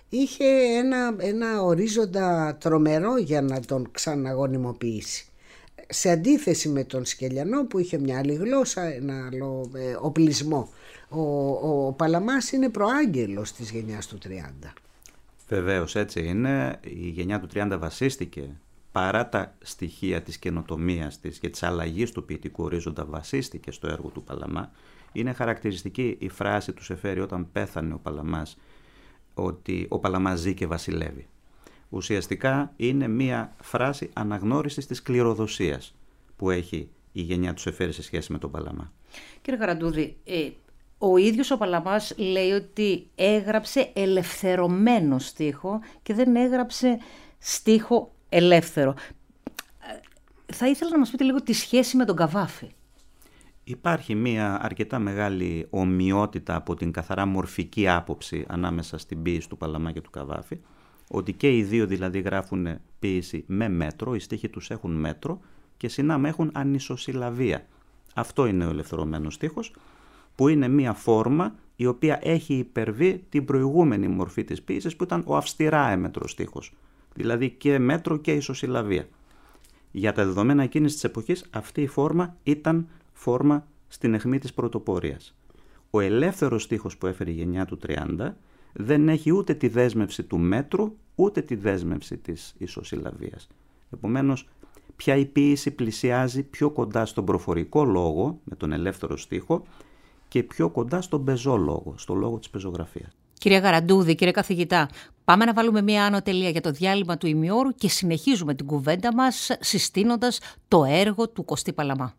είχε ένα ορίζοντα τρομερό για να τον ξαναγωνιμοποιήσει. Σε αντίθεση με τον Σκελιανό που είχε μια άλλη γλώσσα, ένα άλλο οπλισμό. Ο Παλαμάς είναι προάγγελος της γενιάς του 30. Βεβαίως έτσι είναι. Η γενιά του 30 βασίστηκε, παρά τα στοιχεία της καινοτομίας της και της αλλαγής του ποιητικού ορίζοντα, βασίστηκε στο έργο του Παλαμά. Είναι χαρακτηριστική η φράση του Σεφέρη όταν πέθανε ο Παλαμάς, ότι ο Παλαμάς ζει και βασιλεύει. Ουσιαστικά είναι μία φράση αναγνώρισης της κληροδοσίας που έχει η γενιά του Σεφέρη σε σχέση με τον Παλαμά. Κύριε Γαραντούδη, ο ίδιος ο Παλαμάς λέει ότι έγραψε ελευθερωμένο στίχο και δεν έγραψε στίχο ελεύθερο. Θα ήθελα να μας πείτε λίγο τη σχέση με τον Καβάφη. Υπάρχει μία αρκετά μεγάλη ομοιότητα από την καθαρά μορφική άποψη ανάμεσα στην ποίηση του Παλαμά και του Καβάφη, ότι και οι δύο δηλαδή γράφουν ποίηση με μέτρο, οι στίχοι τους έχουν μέτρο και συνάμα έχουν ανισοσυλλαβία. Αυτό είναι ο ελευθερωμένος στίχος, που είναι μία φόρμα η οποία έχει υπερβεί την προηγούμενη μορφή της ποίησης που ήταν ο αυστηρά έμετρος στίχος, δηλαδή και μέτρο και ισοσυλλαβία. Για τα δεδομένα εκείνης της εποχής αυτή η φόρμα ήταν φόρμα στην αιχμή της πρωτοπορίας. Ο ελεύθερος στίχος που έφερε η γενιά του 30 δεν έχει ούτε τη δέσμευση του μέτρου ούτε τη δέσμευση της ισοσυλλαβίας. Επομένως, πια η ποίηση πλησιάζει πιο κοντά στον προφορικό λόγο με τον ελεύθερο στίχο και πιο κοντά στον πεζό λόγο, στο λόγο της πεζογραφίας. Κύριε Γαραντούδη, κύριε καθηγητά, πάμε να βάλουμε μία άνω τελεία για το διάλειμμα του ημιώρου και συνεχίζουμε την κουβέντα μας συστήνοντας το έργο του Κωστή Παλαμά.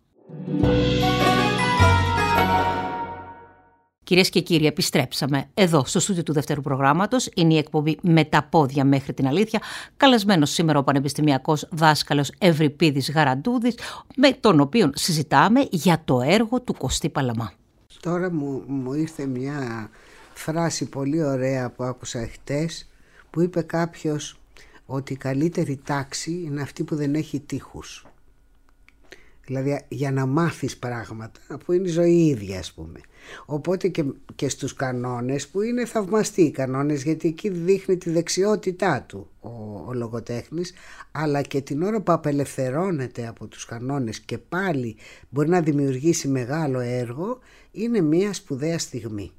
Κυρίες και κύριοι, επιστρέψαμε εδώ στο στούντιο του δεύτερου προγράμματος. Είναι η εκπομπή «Με τα πόδια μέχρι την αλήθεια». Καλεσμένος σήμερα ο πανεπιστημιακός δάσκαλος Ευρυπίδης Γαραντούδης, με τον οποίο συζητάμε για το έργο του Κωστή Παλαμά. Τώρα μου ήρθε μια φράση πολύ ωραία που άκουσα χτες, που είπε κάποιος ότι η καλύτερη τάξη είναι αυτή που δεν έχει τείχους. Δηλαδή για να μάθεις πράγματα που είναι η ζωή ίδια, ας πούμε. Οπότε και στους κανόνες, που είναι θαυμαστοί οι κανόνες, γιατί εκεί δείχνει τη δεξιότητά του ο λογοτέχνης, αλλά και την ώρα που απελευθερώνεται από τους κανόνες και πάλι μπορεί να δημιουργήσει μεγάλο έργο, είναι μια σπουδαία στιγμή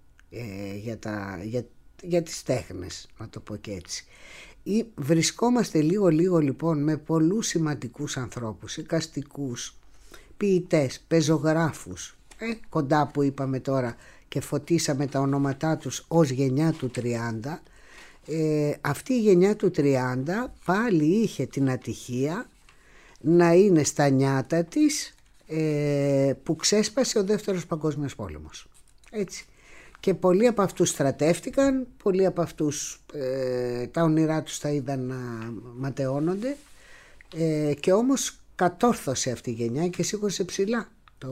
για τις τέχνες, να το πω και έτσι. Βρισκόμαστε λίγο λοιπόν με πολλούς σημαντικούς ανθρώπους, εικαστικούς, ποιητές, πεζογράφους, κοντά που είπαμε τώρα και φωτίσαμε τα ονόματά τους ως γενιά του 30. Αυτή η γενιά του 30 πάλι είχε την ατυχία να είναι στα νιάτα της που ξέσπασε ο Δεύτερος Παγκόσμιος Πόλεμος. Έτσι. Και πολλοί από αυτούς στρατεύτηκαν, πολλοί από αυτούς τα όνειρά τους τα είδαν να ματαιώνονται, και όμως κατόρθωσε αυτή η γενιά και σήκωσε ψηλά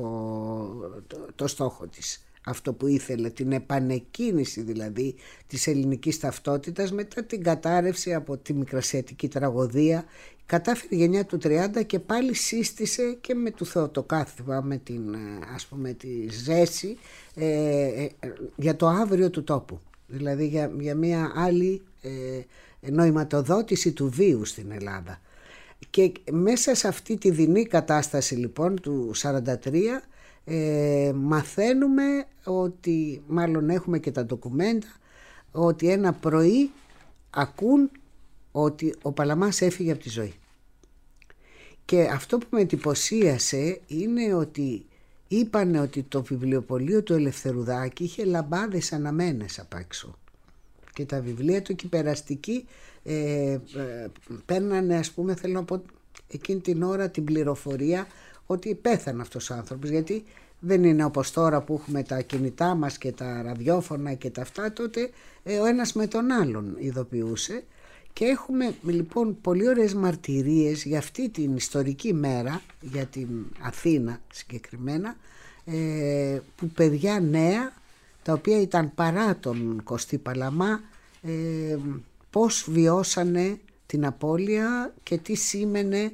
το στόχο της. Αυτό που ήθελε, την επανεκκίνηση δηλαδή της ελληνικής ταυτότητας μετά την κατάρρευση από τη μικρασιατική τραγωδία. Κατάφερε η γενιά του 30 και πάλι σύστησε και με του Θεοτοκάθημα, με την, ας πούμε, τη ζέση για το αύριο του τόπου. Δηλαδή για μια άλλη νοηματοδότηση του βίου στην Ελλάδα. Και μέσα σε αυτή τη δεινή κατάσταση λοιπόν του 43 μαθαίνουμε ότι, μάλλον έχουμε και τα ντοκουμέντα, ότι ένα πρωί ακούν ότι ο Παλαμάς έφυγε από τη ζωή. Και αυτό που με εντυπωσίασε είναι ότι είπανε ότι το βιβλιοπωλείο του Ελευθερουδάκη είχε λαμπάδες αναμένες απ' έξω. Και τα βιβλία του και περαστικοί παίρνανε, ας πούμε, θέλω να πω, εκείνη την ώρα την πληροφορία ότι πέθανε αυτός ο άνθρωπος, γιατί δεν είναι όπως τώρα που έχουμε τα κινητά μας και τα ραδιόφωνα και τα αυτά. Τότε ο ένας με τον άλλον ειδοποιούσε. Και έχουμε λοιπόν πολύ ωραίες μαρτυρίες για αυτή την ιστορική μέρα, για την Αθήνα συγκεκριμένα, που παιδιά νέα, τα οποία ήταν παρά τον Κωστή Παλαμά, πώς βιώσανε την απώλεια και τι σήμαινε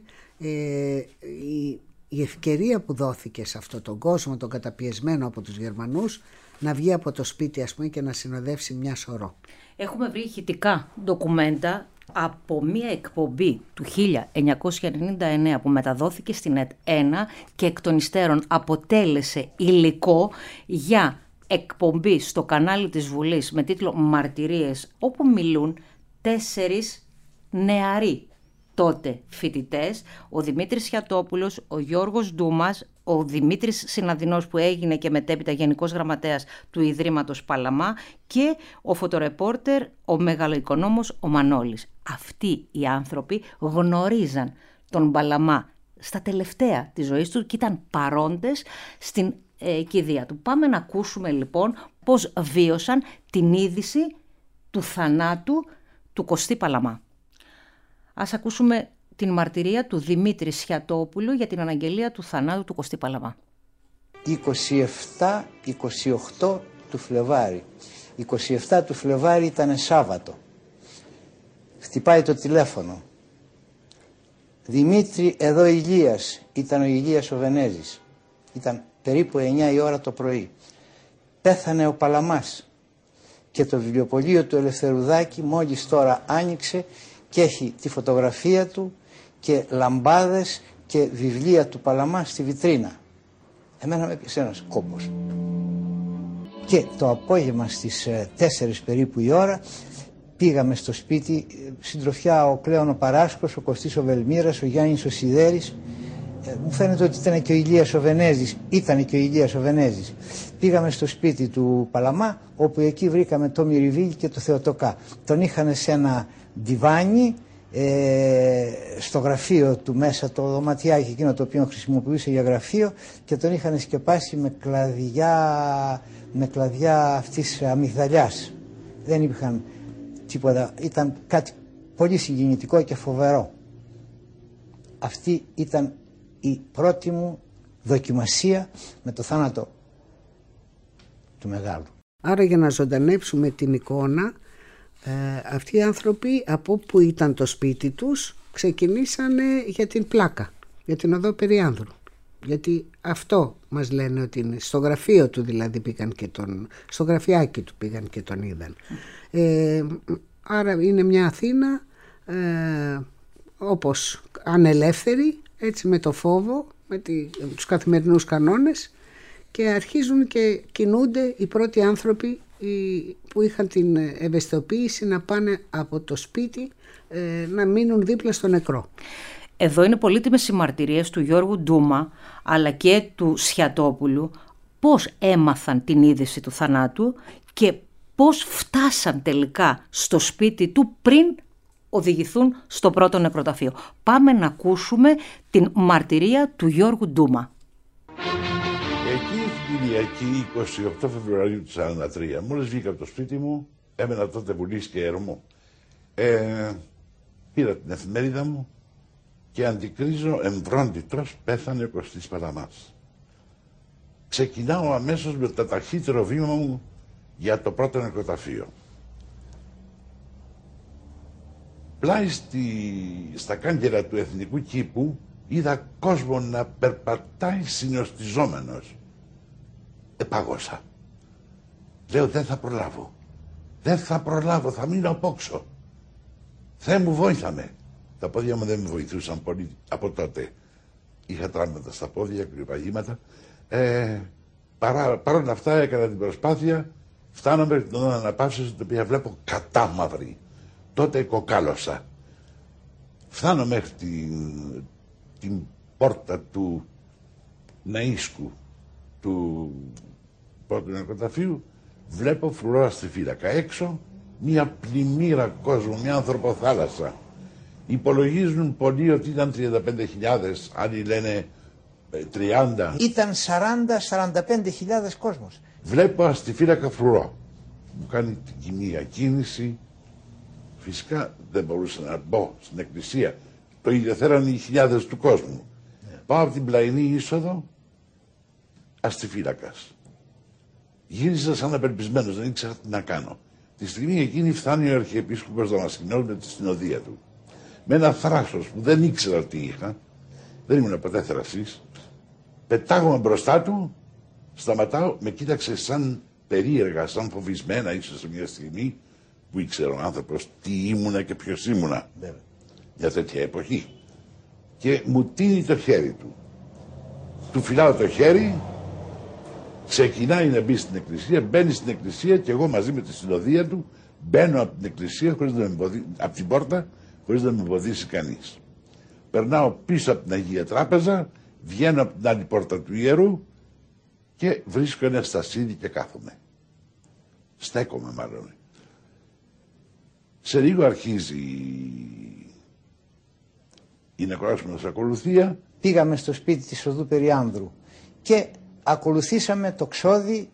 η ευκαιρία που δόθηκε σε αυτόν τον κόσμο, τον καταπιεσμένο από τους Γερμανούς, να βγει από το σπίτι, ας πούμε, και να συνοδεύσει μια σωρό. Έχουμε βρει ηχητικά ντοκουμέντα από μια εκπομπή του 1999 που μεταδόθηκε στην ΕΤ1 και εκ των υστέρων αποτέλεσε υλικό για εκπομπή στο κανάλι της Βουλής με τίτλο «Μαρτυρίες», όπου μιλούν 4 νεαροί τότε φοιτητές, ο Δημήτρης Χιατόπουλος, ο Γιώργος Ντούμας, ο Δημήτρης Συναδεινός που έγινε και μετέπειτα Γενικός Γραμματέας του Ιδρύματος Παλαμά και ο φωτορεπόρτερ, ο μεγαλοοικονόμος ο Μανώλης. Αυτοί οι άνθρωποι γνωρίζαν τον Παλαμά στα τελευταία της ζωής του και ήταν παρόντες στην κηδεία του. Πάμε να ακούσουμε λοιπόν πώς βίωσαν την είδηση του θανάτου του Κωστή Παλαμά. Ας ακούσουμε την μαρτυρία του Δημήτρη Σιατόπουλου για την αναγγελία του θανάτου του Κωστή Παλαμά. 27-28 του Φλεβάρι. 27 του Φλεβάρι ήταν Σάββατο. Χτυπάει το τηλέφωνο. Δημήτρη, εδώ Ηλίας. Ήταν ο Ηλίας ο Βενέζης. Ήταν περίπου 9 η ώρα το πρωί. Πέθανε ο Παλαμάς. Και το βιβλιοπωλείο του Ελευθερουδάκη μόλις τώρα άνοιξε και έχει τη φωτογραφία του και λαμπάδες και βιβλία του Παλαμά στη βιτρίνα. Εμένα με έπιασε ένας κόπος. Και το απόγευμα στις 4 περίπου η ώρα πήγαμε στο σπίτι, συντροφιά ο Κλέον ο Παράσκος, ο Κωστής ο Βελμύρας, ο Γιάννης ο Σιδέρης. Μου φαίνεται ότι ήταν και ο Ηλίας ο Βενέζης. Ήταν και ο Ηλίας ο Βενέζης. Πήγαμε στο σπίτι του Παλαμά, όπου εκεί βρήκαμε το Μυριβίλ και το Θεοτοκά. Τον είχαν σε ένα ντιβάνι, στο γραφείο του μέσα, το δωματιάκι εκείνο το οποίο χρησιμοποιούσε για γραφείο, και τον είχαν σκεπάσει με κλαδιά αυτής αμυγδαλιάς. Δεν υπήρχαν τίποτα. Ήταν κάτι πολύ συγκινητικό και φοβερό. Αυτή ήταν η πρώτη μου δοκιμασία με το θάνατο του μεγάλου. Άρα, για να ζωντανέψουμε την εικόνα, αυτοί οι άνθρωποι από που ήταν το σπίτι τους ξεκινήσανε για την πλάκα, για την οδό Περιάνδρου. Γιατί αυτό μας λένε ότι είναι. Στο γραφείο του δηλαδή πήγαν και στο γραφιάκι του πήγαν και τον είδαν. Άρα είναι μια Αθήνα όπως ανελεύθερη, έτσι, με το φόβο, με τους καθημερινούς κανόνες, και αρχίζουν και κινούνται οι πρώτοι άνθρωποι που είχαν την ευαισθητοποίηση να πάνε από το σπίτι, να μείνουν δίπλα στο νεκρό. Εδώ είναι πολύτιμες οι μαρτυρίες του Γιώργου Ντούμα αλλά και του Σιατόπουλου, πώς έμαθαν την είδηση του θανάτου και πώς φτάσαν τελικά στο σπίτι του πριν οδηγηθούν στο πρώτο νεκροταφείο. Πάμε να ακούσουμε την μαρτυρία του Γιώργου Ντούμα. Εκείνη την Κυριακή 28 Φεβρουαρίου του 1943, μόλις βγήκα από το σπίτι μου, έμενα τότε Βουλής και Ερμού. Πήρα την εφημερίδα μου και αντικρίζω εμβρόντιτος πέθανε ο Κωστής Παλαμάς. Ξεκινάω αμέσως με το ταχύτερο βήμα μου για το πρώτο νεκροταφείο. Πλάι στα κάγκελα του Εθνικού Κήπου είδα κόσμο να περπατάει συνοστιζόμενος. Επάγωσα. Λέω, δεν θα προλάβω. Δεν θα προλάβω, θα μείνω απόξω. Θεέ μου, βόηθαμε. Τα πόδια μου δεν με βοηθούσαν πολύ από τότε. Είχα τραύματα στα πόδια, κρυοπαγήματα. Παρ' όλα αυτά έκανα την προσπάθεια. Φτάνω μέχρι την ώρα αναπαύσεως, την οποία βλέπω κατάμαυρη. Τότε κοκάλωσα. Φτάνω μέχρι την πόρτα του ναΐσκου του πρώτου νεκροταφείου. Βλέπω φρουρό αστιφύλακα. Έξω μια πλημμύρα κόσμου, μια ανθρωποθάλασσα. Υπολογίζουν πολλοί ότι ήταν 35.000, άλλοι λένε 30. Ήταν 40-45.000 κόσμος. Βλέπω αστιφύλακα φρουρό. Μου κάνει την κοιμία κίνηση. Φυσικά δεν μπορούσα να μπω στην εκκλησία. Το ιδιαίτεραν οι χιλιάδες του κόσμου. Πάω από την πλαϊνή είσοδο, αστιφύλακας. Γύρισα σαν απελπισμένος, δεν ήξερα τι να κάνω. Τη στιγμή εκείνη φτάνει ο Αρχιεπίσκοπος Δαμασκηνός με τη συνοδεία του. Με ένα θράσος που δεν ήξερα τι είχα, δεν ήμουν ποτέ θρασής, πετάγομαι μπροστά του, σταματάω, με κοίταξε σαν περίεργα, σαν φοβισμένα ίσως σε μια στιγμή που ήξερε ο άνθρωπος τι ήμουνα και ποιος ήμουνα για τέτοια εποχή. Και μου τίνει το χέρι του. Του φυλάω το χέρι, ξεκινάει να μπει στην εκκλησία, μπαίνει στην εκκλησία και εγώ μαζί με τη συνοδεία του μπαίνω από την εκκλησία, από την πόρτα, χωρίς να με εμποδίσει κανείς. Περνάω πίσω από την Αγία Τράπεζα, βγαίνω από την άλλη πόρτα του ιερού και βρίσκω ένα στασίδι και κάθομαι. Στέκομαι μάλλον. Σε λίγο αρχίζει η νεκρόσιμος ακολουθία. Πήγαμε στο σπίτι της Οδού Περιάνδρου και ακολουθήσαμε το ξόδι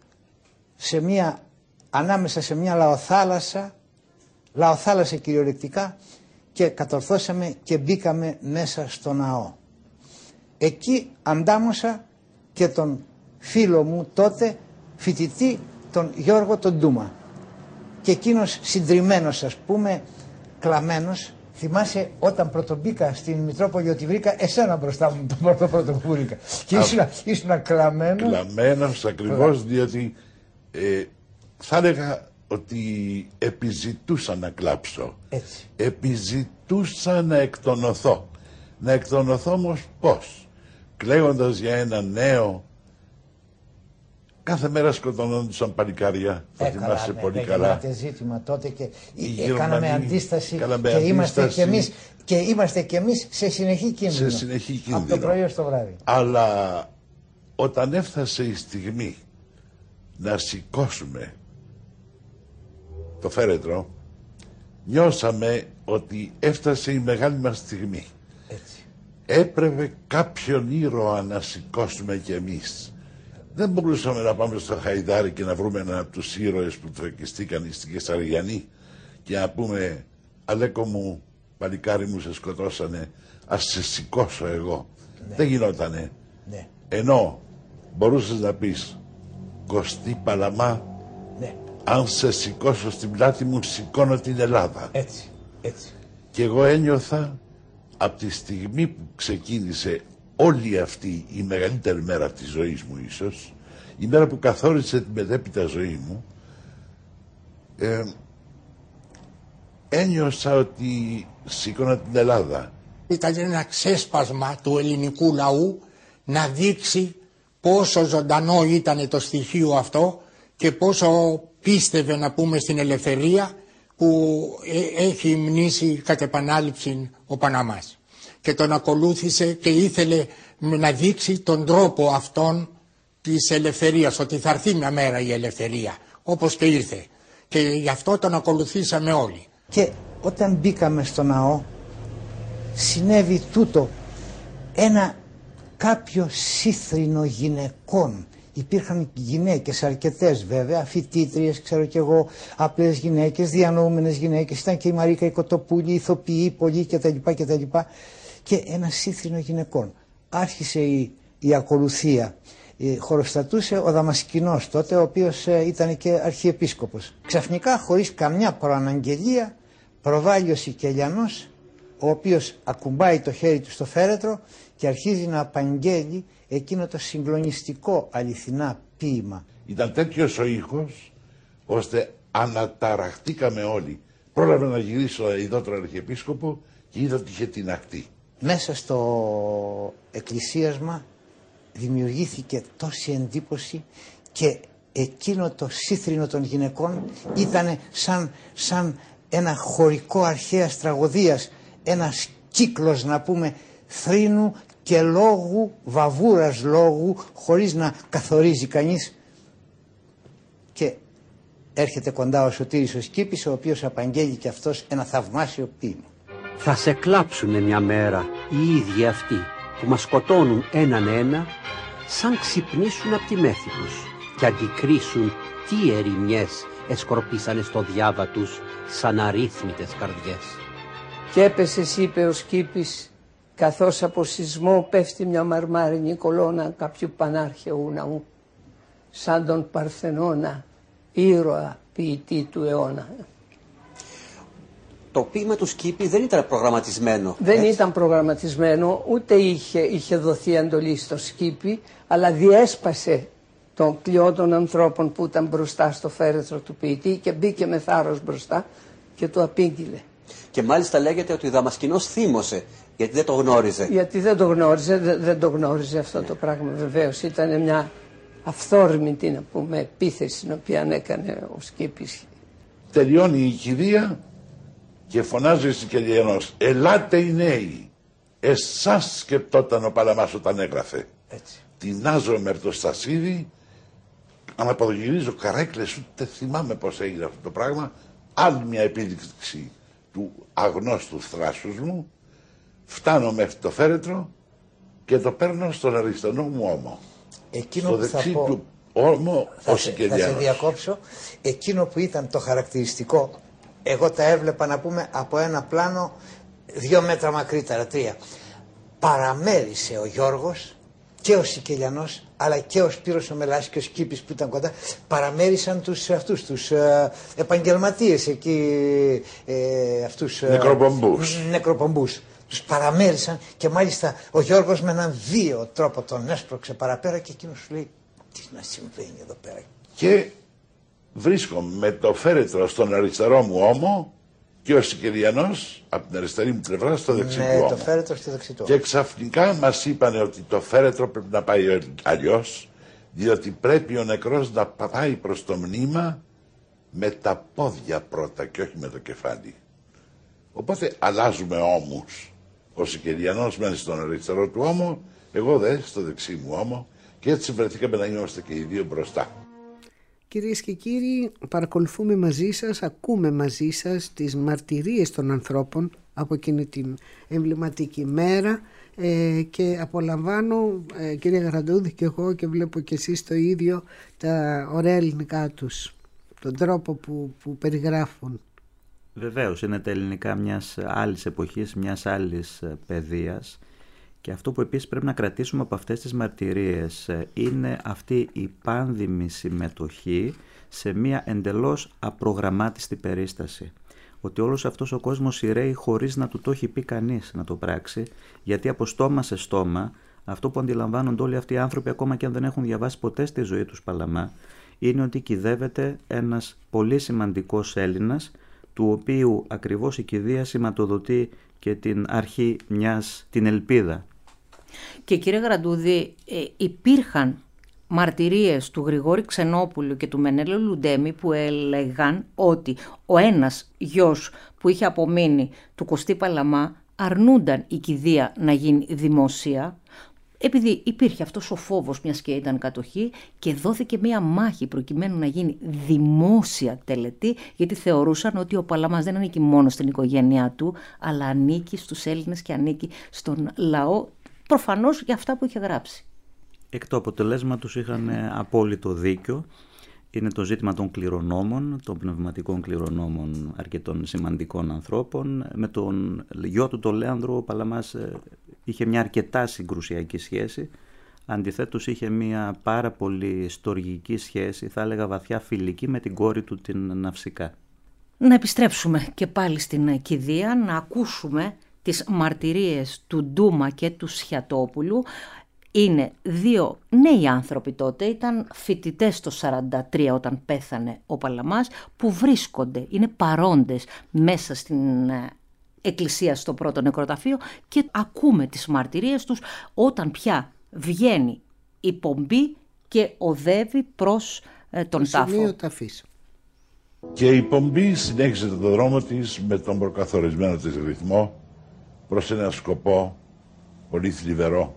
ανάμεσα σε μια λαοθάλασσα κυριολεκτικά, και κατορθώσαμε και μπήκαμε μέσα στο ναό. Εκεί αντάμωσα και τον φίλο μου τότε φοιτητή, τον Γιώργο τον Ντούμα, και εκείνος συντριμμένος, ας πούμε, κλαμμένος. Θυμάσαι όταν πρωτομπήκα στην Μητρόπολη ότι βρήκα εσένα μπροστά μου το πρώτο που βρήκα και ήσουν κλαμμένος. Κλαμμένος ακριβώς, διότι θα έλεγα ότι επιζητούσα να κλάψω. Έτσι. Επιζητούσα να εκτονωθώ. Να εκτονωθώ όμως πώς? Κλαίγοντας για ένα νέο. Κάθε μέρα σκοτωνόντουσαν παλικάρια. Θα θυμάσαι πολύ καλά. Έγινε ζήτημα τότε και κάναμε αντίσταση και είμαστε κι εμείς σε συνεχή κίνδυνο. Σε συνεχή κίνδυνο. Από το πρωί ως το βράδυ. Αλλά όταν έφτασε η στιγμή να σηκώσουμε το φέρετρο, νιώσαμε ότι έφτασε η μεγάλη μας στιγμή. Έτσι. Έπρεπε κάποιον ήρωα να σηκώσουμε κι εμείς. Δεν μπορούσαμε να πάμε στο Χαϊδάρι και να βρούμε έναν από τους ήρωες που τρακιστήκαν στην Κεσαριανή και να πούμε «Αλέκο μου, παλικάρι μου, σε σκοτώσανε, ας σε σηκώσω εγώ». Ναι. Δεν γινότανε. Ναι. Ενώ μπορούσες να πεις «Κωστή Παλαμά, ναι, αν σε σηκώσω στην πλάτη μου, σηκώνω την Ελλάδα». Έτσι, έτσι. Και εγώ ένιωθα από τη στιγμή που ξεκίνησε όλη αυτή η μεγαλύτερη μέρα της ζωής μου, ίσως η μέρα που καθόρισε την μετέπειτα ζωή μου, ένιωσα ότι σήκωνα την Ελλάδα. Ήταν ένα ξέσπασμα του ελληνικού λαού να δείξει πόσο ζωντανό ήταν το στοιχείο αυτό και πόσο πίστευε, να πούμε, στην ελευθερία που έχει μνήσει κατ' επανάληψη ο Παναμάς. Και τον ακολούθησε και ήθελε να δείξει τον τρόπο αυτόν της ελευθερίας, ότι θα έρθει μια μέρα η ελευθερία, όπως και ήρθε. Και γι' αυτό τον ακολουθήσαμε όλοι. Και όταν μπήκαμε στο ναό, συνέβη τούτο, κάποιο σύθρινο γυναικών. Υπήρχαν γυναίκες αρκετές βέβαια, φοιτήτριες, ξέρω κι εγώ, απλές γυναίκες, διανοούμενες γυναίκες, ήταν και η Μαρίκα η Κοτοπούλη, ηθοποιοί πολλοί κτλ. Και ένα σύθρινο γυναικών. Άρχισε η ακολουθία. Χωροστατούσε ο Δαμασκηνός τότε, ο οποίος ήταν και αρχιεπίσκοπος. Ξαφνικά, χωρίς καμιά προαναγγελία, προβάλλει ο Σικελιανός, ο οποίος ακουμπάει το χέρι του στο φέρετρο και αρχίζει να απαγγέλει εκείνο το συγκλονιστικό αληθινά ποίημα. Ήταν τέτοιος ο ήχος, ώστε αναταραχτήκαμε όλοι. Πρόλαβα να γυρίσω εδώ τον αρχιεπίσκοπο και είδα ότι είχε την ακτή. Μέσα στο εκκλησίασμα δημιουργήθηκε τόση εντύπωση και εκείνο το σύθρινο των γυναικών ήταν σαν ένα χωρικό αρχαίας τραγωδίας, ένας κύκλος, να πούμε, θρήνου και λόγου, βαβούρας λόγου, χωρίς να καθορίζει κανείς. Και έρχεται κοντά ο Σωτήρης ο Σκύπης, ο οποίος απαγγέλει και αυτός ένα θαυμάσιο ποίημα. Θα σε κλάψουνε μια μέρα οι ίδιοι αυτοί που μας σκοτώνουν έναν ένα, σαν ξυπνήσουν απ' τη μέθη τους και αντικρίσουν τι ερημιές εσκορπίσανε στο διάβα τους σαν αρρύθμιτες καρδιές. Κι έπεσες, είπε ο Σκύπης, καθώς από σεισμό πέφτει μια μαρμάρινη κολόνα κάποιου πανάρχαιου ναού, σαν τον Παρθενώνα, ήρωα ποιητή του αιώνα. Το ποίημα του Σκύπη δεν ήταν προγραμματισμένο. Δεν ήταν προγραμματισμένο, ούτε είχε δοθεί εντολή στο Σκύπη, αλλά διέσπασε το κλειό των ανθρώπων που ήταν μπροστά στο φέρετρο του ποιητή και μπήκε με θάρρος μπροστά και του απήγγειλε. Και μάλιστα λέγεται ότι ο Δαμασκηνός θύμωσε, γιατί δεν το γνώριζε. Γιατί δεν το γνώριζε, δεν το γνώριζε αυτό το πράγμα βεβαίως. Ήταν μια αυθόρμητη, να πούμε, επίθεση την οποία έκανε ο Σκύπης. Τελειώνει η κηδεία και φωνάζει ο Σικελιανός: «Ελάτε οι νέοι». Εσάς σκεπτόταν ο Παλαμάς όταν έγραφε. Έτσι. Τεινάζω με το στασίδι, αναποδογυρίζω καρέκλες, ούτε θυμάμαι πώς έγινε αυτό το πράγμα. Άλλη μια επίδειξη του αγνώστου θράσους μου. Φτάνω μέχρι το φέρετρο και το παίρνω στον αριστερό μου ώμο. Εκείνο στο που θα δεξί πω, του ώμο ο Σικελιανός. θα σε διακόψω. Εκείνο που ήταν το χαρακτηριστικό, εγώ τα έβλεπα, να πούμε, από ένα πλάνο 2 μέτρα μακρύτερα, 3. Παραμέρισε ο Γιώργος και ο Σικελιανός, αλλά και ο Σπύρος ο Μελάς και ο Σκύπης που ήταν κοντά, παραμέρισαν τους επαγγελματίες εκεί, νεκροπομπούς. Τους παραμέρισαν και μάλιστα ο Γιώργος με έναν βίαιο τρόπο τον έσπρωξε παραπέρα και εκείνος σου λέει: τι να συμβαίνει εδώ πέρα. Και βρίσκομαι με το φέρετρο στον αριστερό μου ώμο και ο Σικελιανός από την αριστερή μου πλευρά στο δεξί του ώμο. Το φέρετρο στο δεξί του. Και ξαφνικά μας είπανε ότι το φέρετρο πρέπει να πάει αλλιώς, διότι πρέπει ο νεκρός να πάει προς το μνήμα με τα πόδια πρώτα και όχι με το κεφάλι. Οπότε αλλάζουμε ώμους. Ο Σικελιανός μένει στον αριστερό του ώμο, εγώ δε στο δεξί μου ώμο, και έτσι βρεθήκαμε να είμαστε και οι δύο μπροστά. Κυρίες και κύριοι, παρακολουθούμε μαζί σας, ακούμε μαζί σας τις μαρτυρίες των ανθρώπων από εκείνη την εμβληματική μέρα και απολαμβάνω, κύριε Γαραντούδη, και εγώ, και βλέπω και εσείς το ίδιο, τα ωραία ελληνικά τους, τον τρόπο που περιγράφουν. Βεβαίως, είναι τα ελληνικά μιας άλλης εποχής, μιας άλλης παιδείας, και αυτό που επίσης πρέπει να κρατήσουμε από αυτές τις μαρτυρίες είναι αυτή η πάνδημη συμμετοχή σε μια εντελώς απρογραμμάτιστη περίσταση. Ότι όλος αυτός ο κόσμος σειραίει χωρίς να του το έχει πει κανείς να το πράξει, γιατί από στόμα σε στόμα αυτό που αντιλαμβάνονται όλοι αυτοί οι άνθρωποι, ακόμα και αν δεν έχουν διαβάσει ποτέ στη ζωή τους Παλαμά, είναι ότι κυδεύεται ένας πολύ σημαντικός Έλληνας, του οποίου ακριβώς η κηδεία σηματοδοτεί και την αρχή την ελπίδα. Και κύριε Γραντούδη, υπήρχαν μαρτυρίες του Γρηγόρη Ξενόπουλου και του Μενέλαου Λουντέμι που έλεγαν ότι ο ένας γιος που είχε απομείνει του Κωστή Παλαμά αρνούνταν η κηδεία να γίνει δημόσια, επειδή υπήρχε αυτός ο φόβος, μιας και ήταν κατοχή, και δόθηκε μια μάχη προκειμένου να γίνει δημόσια τελετή, γιατί θεωρούσαν ότι ο Παλαμάς δεν ανήκει μόνο στην οικογένειά του, αλλά ανήκει στους Έλληνες και ανήκει στον λαό, προφανώς για αυτά που είχε γράψει. Εκ του αποτελέσματος είχαν απόλυτο δίκιο. Είναι το ζήτημα των κληρονόμων, των πνευματικών κληρονόμων αρκετών σημαντικών ανθρώπων. Με τον γιο του, τον Λέανδρο, ο Παλαμάς είχε μια αρκετά συγκρουσιακή σχέση. Αντιθέτως είχε μια πάρα πολύ στοργική σχέση, θα έλεγα βαθιά φιλική, με την κόρη του, την Ναυσικά. Να επιστρέψουμε και πάλι στην κηδεία, να ακούσουμε τις μαρτυρίες του Ντούμα και του Σιατόπουλου. Είναι 2 νέοι άνθρωποι τότε, ήταν φοιτητές το 1943 όταν πέθανε ο Παλαμάς, που βρίσκονται, είναι παρόντες μέσα στην εκκλησία στο πρώτο νεκροταφείο, και ακούμε τις μαρτυρίες τους όταν πια βγαίνει η πομπή και οδεύει προς τον τάφο. Και η πομπή συνέχισε τον δρόμο της με τον προκαθορισμένο της ρυθμό προς ένα σκοπό πολύ θλιβερό: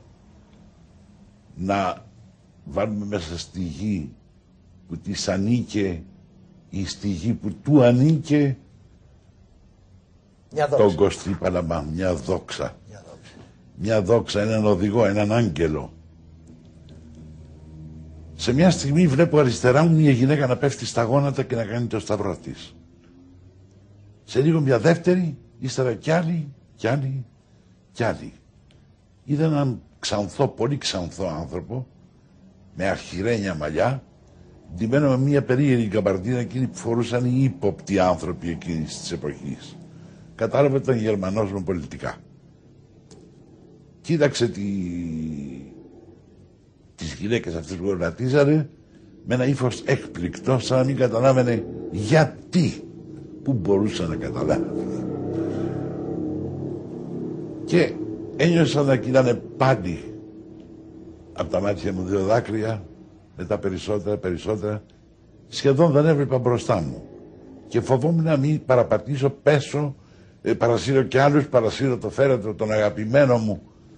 να βάλουμε μέσα στη γη που της ανήκε ή στη γη που του ανήκε τον Κωστή Παλαμά, μια δόξα. Μια δόξα, έναν οδηγό, έναν άγγελο. Σε μια στιγμή βλέπω αριστερά μου μια γυναίκα να πέφτει στα γόνατα και να κάνει το σταυρό της. Σε λίγο μια δεύτερη, ύστερα κι άλλη, κι άλλη, κι άλλη. Είδα έναν ξανθό, πολύ ξανθό άνθρωπο, με αρχιρένια μαλλιά, ντυμένο με μια περίεργη γκαμπαρδίνα, εκείνη που φορούσαν οι ύποπτοι άνθρωποι εκείνης της εποχής. Κατάλαβε ότι ήταν Γερμανός με πολιτικά. Κοίταξε τις γυναίκες αυτές που γονατίζανε με ένα ύφος έκπληκτο, σαν να μην καταλάβαινε γιατί, που μπορούσα να καταλάβει. Και ένιωσα να κοίτανε πάλι από τα μάτια μου 2 δάκρυα, μετά περισσότερα, σχεδόν δεν έβλεπα μπροστά μου. Και φοβόμουν να μην παραπατήσω, πέσω, παρασύρω κι άλλους, παρασύρω το φέρετρο, τον αγαπημένο μου.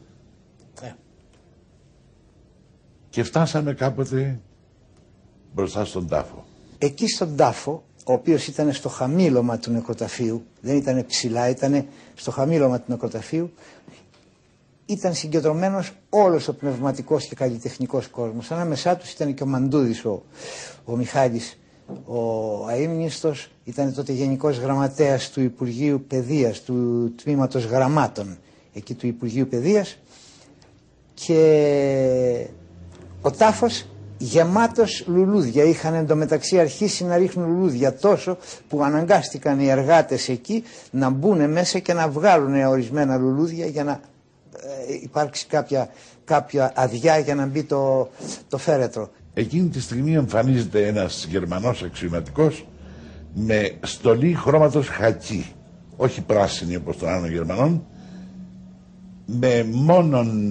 Και φτάσαμε κάποτε μπροστά στον τάφο. Εκεί στον τάφο, ο οποίος ήταν στο χαμήλωμα του νεκροταφείου, δεν ήταν ψηλά, ήταν στο χαμήλωμα του νεκροταφείου, ήταν συγκεντρωμένος όλος ο πνευματικός και καλλιτεχνικός κόσμος. Ανάμεσά τους ήταν και ο Μαντούδης, ο Μιχάλης, ο αείμνηστος, ήταν τότε γενικός γραμματέας του Υπουργείου Παιδείας, του τμήματος γραμμάτων εκεί του Υπουργείου Παιδείας, και ο τάφος γεμάτος λουλούδια. Είχαν εντωμεταξύ αρχίσει να ρίχνουν λουλούδια τόσο που αναγκάστηκαν οι εργάτες εκεί να μπουν μέσα και να βγάλουν ορισμένα λουλούδια για να υπάρξει κάποια αδειά για να μπει το φέρετρο. Εκείνη τη στιγμή εμφανίζεται ένας Γερμανός αξιωματικός με στολή χρώματος χακί, όχι πράσινη όπως των άλλων Γερμανών, με μόνον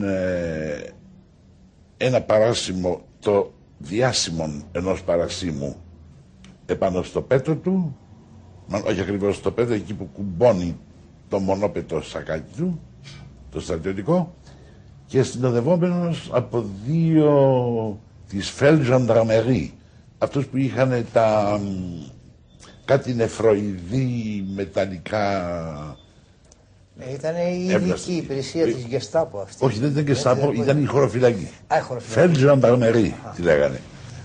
ένα παράσημο, το διάσημον ενός παρασίμου επάνω στο πέτρο του, όχι ακριβώς στο πέτρο, εκεί που κουμπώνει το μονόπετο σακάκι του, το στρατιωτικό, και συνοδευόμενος από 2 της Feldgendarmerie, αυτούς που είχαν κάτι νεφροειδή μεταλλικά. Ήταν η ειδική υπηρεσία της Γεστάπο αυτή. Όχι, δεν ήταν Γεστάπο, ήταν η χωροφυλακή. Feldgendarmerie τη λέγανε.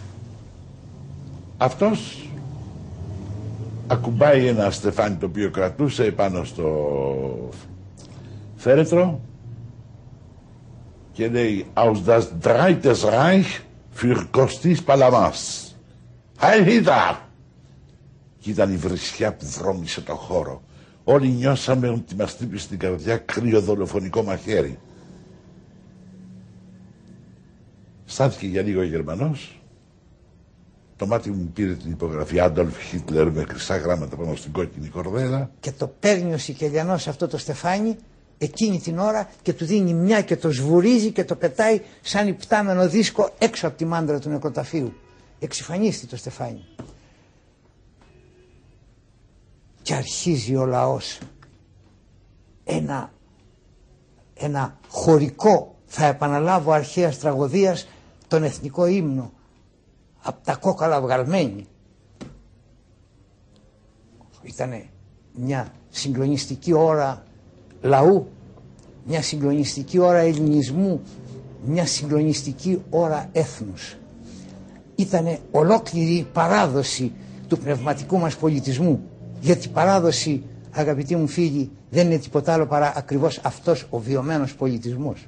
Αυτός ακουμπάει ένα στεφάνι το οποίο κρατούσε επάνω στο φέρετρο και λέει «Aus das Drittes Reich für Kostis Palamas». Heil Hitler! Και ήταν η βρισιά που βρώμησε το χώρο. Όλοι νιώσαμε ότι μας χτύπησε στην καρδιά κρύο δολοφονικό μαχαίρι. Στάθηκε για λίγο ο Γερμανός. Το μάτι μου πήρε την υπογραφή Adolf Hitler με χρυσά γράμματα πάνω στην κόκκινη κορδέλα. Και το παίρνει ο Σικελιανός αυτό το στεφάνι εκείνη την ώρα και του δίνει μια και το σβουρίζει και το πετάει σαν υπτάμενο δίσκο έξω από τη μάντρα του νεκροταφείου. Εξυφανίστη το στεφάνι. Και αρχίζει ο λαός ένα χωρικό, θα επαναλάβω αρχαίας τραγωδίας, τον εθνικό ύμνο από τα κόκαλα βγαλμένη. Ήτανε μια συγκλονιστική ώρα λαού, μια συγκλονιστική ώρα ελληνισμού, μια συγκλονιστική ώρα έθνους. Ήτανε ολόκληρη παράδοση του πνευματικού μας πολιτισμού. Γιατί παράδοση, αγαπητοί μου φίλοι, δεν είναι τίποτα άλλο παρά ακριβώς αυτός ο βιωμένος πολιτισμός,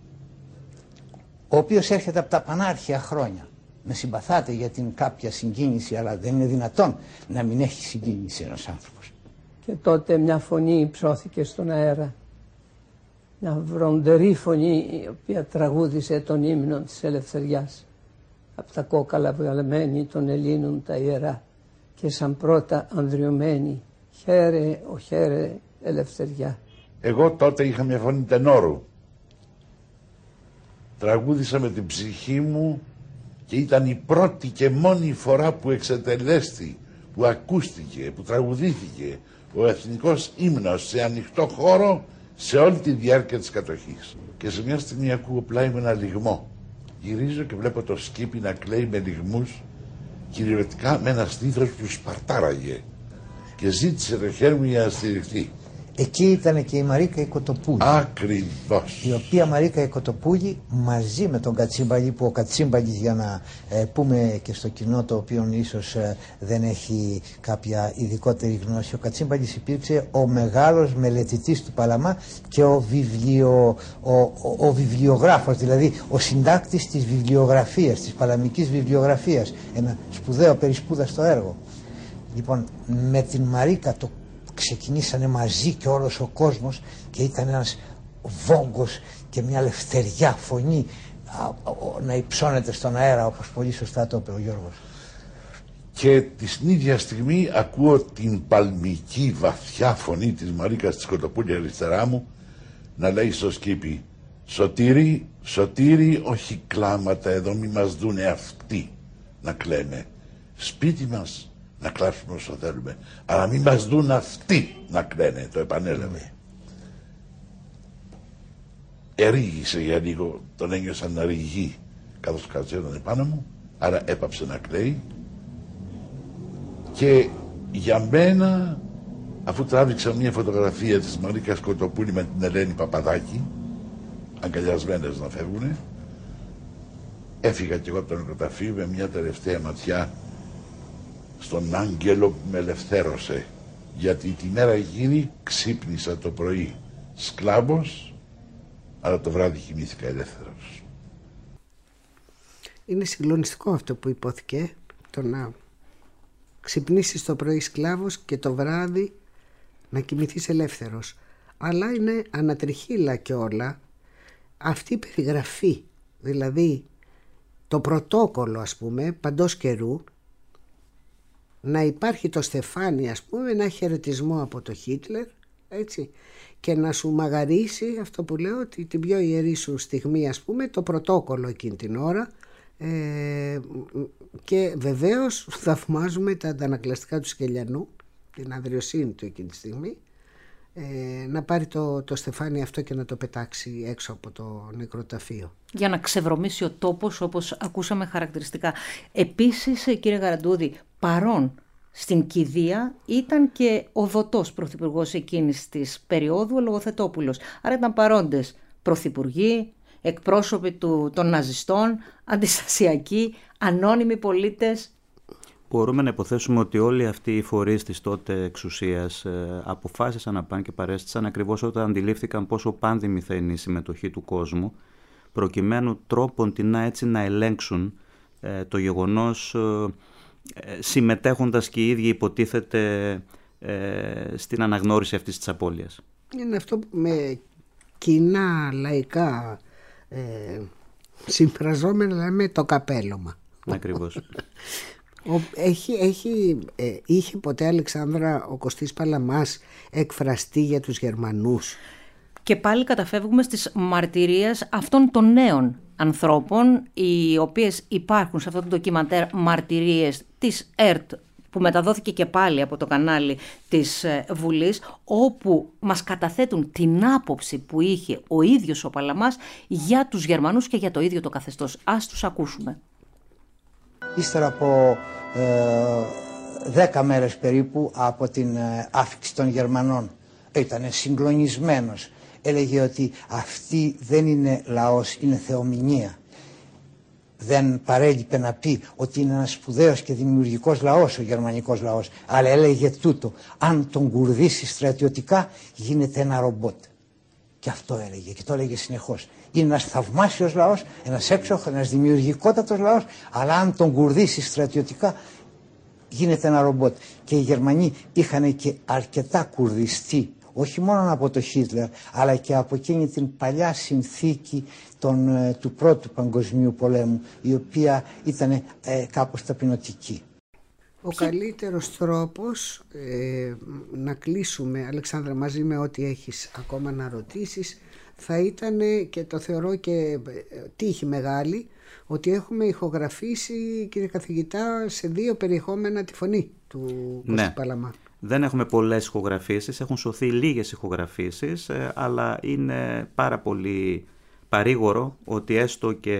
ο οποίος έρχεται από τα πανάρχια χρόνια. Με συμπαθάτε για την κάποια συγκίνηση, αλλά δεν είναι δυνατόν να μην έχει συγκίνηση ένας άνθρωπος. Και τότε μια φωνή υψώθηκε στον αέρα, μια βροντερή φωνή η οποία τραγούδισε τον ύμνο της ελευθεριάς από τα κόκαλα βγαλμένη των Ελλήνων τα ιερά και σαν πρώτα ανδριωμένη «Χαίρε, ο χαίρε ελευθεριά». Εγώ τότε είχα μια φωνή τενόρου. Τραγούδισα με την ψυχή μου και ήταν η πρώτη και μόνη φορά που εξετελέστη, που ακούστηκε, που τραγουδήθηκε ο εθνικός ύμνος σε ανοιχτό χώρο σε όλη τη διάρκεια της κατοχής. Και σε μια στιγμή ακούω πλάι με ένα λυγμό. Γυρίζω και βλέπω το σκύπι να κλαίει με λυγμούς, κυριολεκτικά με ένα στήθος που σπαρτάραγε, και ζήτησε το χέρι μου για να στηριχθεί. Εκεί ήταν και η Μαρίκα η Κοτοπούλη. Ακριβώς. Η οποία Μαρίκα η Κοτοπούλη μαζί με τον Κατσίμπαλη, που ο Κατσίμπαλης, για να πούμε και στο κοινό το οποίο ίσως δεν έχει κάποια ειδικότερη γνώση, ο Κατσίμπαλης υπήρξε ο μεγάλος μελετητής του Παλαμά και ο βιβλιογράφος, δηλαδή ο συντάκτης της βιβλιογραφίας, της παλαμικής βιβλιογραφίας. Ένα σπουδαίο περισπούδαστο έργο. Λοιπόν, με την Μαρίκα το ξεκινήσανε μαζί και όλος ο κόσμος και ήταν ένας βόγκος και μια ελευθεριά φωνή να υψώνεται στον αέρα, όπως πολύ σωστά το είπε ο Γιώργος. Και την ίδια στιγμή ακούω την παλμική βαθιά φωνή της Μαρίκας της Κοτοπούλη αριστερά μου να λέει στο σκήπι: Σωτήρη, Σωτήρη, όχι κλάματα εδώ, μη μας δούνε αυτοί να κλαίμε. Σπίτι μας να κλάψουμε όσο θέλουμε, αλλά μη μας δουν αυτοί να κλαίνε, το επανέλαβε. Ερήγησε για λίγο, τον ένιωσα να ρηγεί καθώς κατσέρωνε πάνω μου, άρα έπαψε να κλαίει. Και για μένα, αφού τράβηξα μια φωτογραφία της Μαρίκας Κοτοπούλη με την Ελένη Παπαδάκη, αγκαλιασμένες να φεύγουνε, έφυγα κι εγώ από το νεκροταφείο με μια τελευταία ματιά στον άγγελο που με ελευθέρωσε, γιατί τη μέρα εκείνη ξύπνησα το πρωί σκλάβος, αλλά το βράδυ κοιμήθηκα ελεύθερος. Είναι συγκλονιστικό αυτό που υπόθηκε, το να ξυπνήσεις το πρωί σκλάβος και το βράδυ να κοιμηθείς ελεύθερος. Αλλά είναι ανατριχύλα και όλα αυτή η περιγραφή, δηλαδή το πρωτόκολλο, ας πούμε, παντός καιρού, να υπάρχει το στεφάνι, ας πούμε, ένα χαιρετισμό από το Χίτλερ, έτσι, και να σου μαγαρίσει αυτό που λέω, ότι την πιο ιερή σου στιγμή, ας πούμε, το πρωτόκολλο εκείνη την ώρα. Και βεβαίως θαυμάζουμε τα αντανακλαστικά του Σκελιανού, την αδριοσύνη του εκείνη τη στιγμή, να πάρει το στεφάνι αυτό και να το πετάξει έξω από το νεκροταφείο. Για να ξεβρωμίσει ο τόπος, όπως ακούσαμε χαρακτηριστικά. Επίσης, κύριε Γαραντούδη, παρόν στην κηδεία ήταν και ο δοτός πρωθυπουργός εκείνης της περίοδου, ο Λογοθετόπουλος. Άρα ήταν παρόντες πρωθυπουργοί, εκπρόσωποι των ναζιστών, αντιστασιακοί, ανώνυμοι πολίτες. Μπορούμε να υποθέσουμε ότι όλοι αυτοί οι φορείς της τότε εξουσίας αποφάσισαν να πάνε και παρέστησαν ακριβώς όταν αντιλήφθηκαν πόσο πάνδημη θα είναι η συμμετοχή του κόσμου, προκειμένου τρόπον έτσι να ελέγξουν το γεγονός, συμμετέχοντας και οι ίδιοι υποτίθεται στην αναγνώριση αυτής της απώλειας. Είναι αυτό που με κοινά λαϊκά συμφραζόμενα λέμε το καπέλωμα. Ακριβώς. Είχε ποτέ, Αλεξάνδρα, ο Κωστής Παλαμάς εκφραστεί για τους Γερμανούς? Και πάλι καταφεύγουμε στις μαρτυρίες αυτών των νέων ανθρώπων, οι οποίες υπάρχουν σε αυτό το ντοκιμαντέρ, μαρτυρίες της ΕΡΤ, που μεταδόθηκε και πάλι από το κανάλι της Βουλής, όπου μας καταθέτουν την άποψη που είχε ο ίδιος ο Παλαμάς για τους Γερμανούς και για το ίδιο το καθεστώς. Ας τους ακούσουμε. Ύστερα από 10 μέρες περίπου από την άφιξη των Γερμανών, ήταν συγκλονισμένος. Έλεγε ότι αυτή δεν είναι λαός, είναι θεομηνία. Δεν παρέλειπε να πει ότι είναι ένας σπουδαίος και δημιουργικός λαός ο γερμανικός λαός, αλλά έλεγε τούτο: αν τον κουρδίσει στρατιωτικά γίνεται ένα ρομπότ. Και αυτό έλεγε και το έλεγε συνεχώς. Είναι ένας θαυμάσιος λαός, ένας έξοχος, ένας δημιουργικότατος λαός, αλλά αν τον κουρδίσει στρατιωτικά γίνεται ένα ρομπότ. Και οι Γερμανοί είχαν και αρκετά κουρδιστεί, όχι μόνο από το Χίτλερ, αλλά και από εκείνη την παλιά συνθήκη του Πρώτου Παγκοσμίου Πολέμου, η οποία ήταν κάπως ταπεινωτική. Ο καλύτερος τρόπος να κλείσουμε, Αλεξάνδρα, μαζί με ό,τι έχεις ακόμα να ρωτήσεις, θα ήταν, και το θεωρώ και τύχη μεγάλη, ότι έχουμε ηχογραφήσει, κύριε καθηγητά, σε 2 περιεχόμενα τη φωνή του Κώστη Παλαμά. Δεν έχουμε πολλές ηχογραφήσεις, έχουν σωθεί λίγες ηχογραφήσεις, αλλά είναι πάρα πολύ παρήγορο ότι έστω και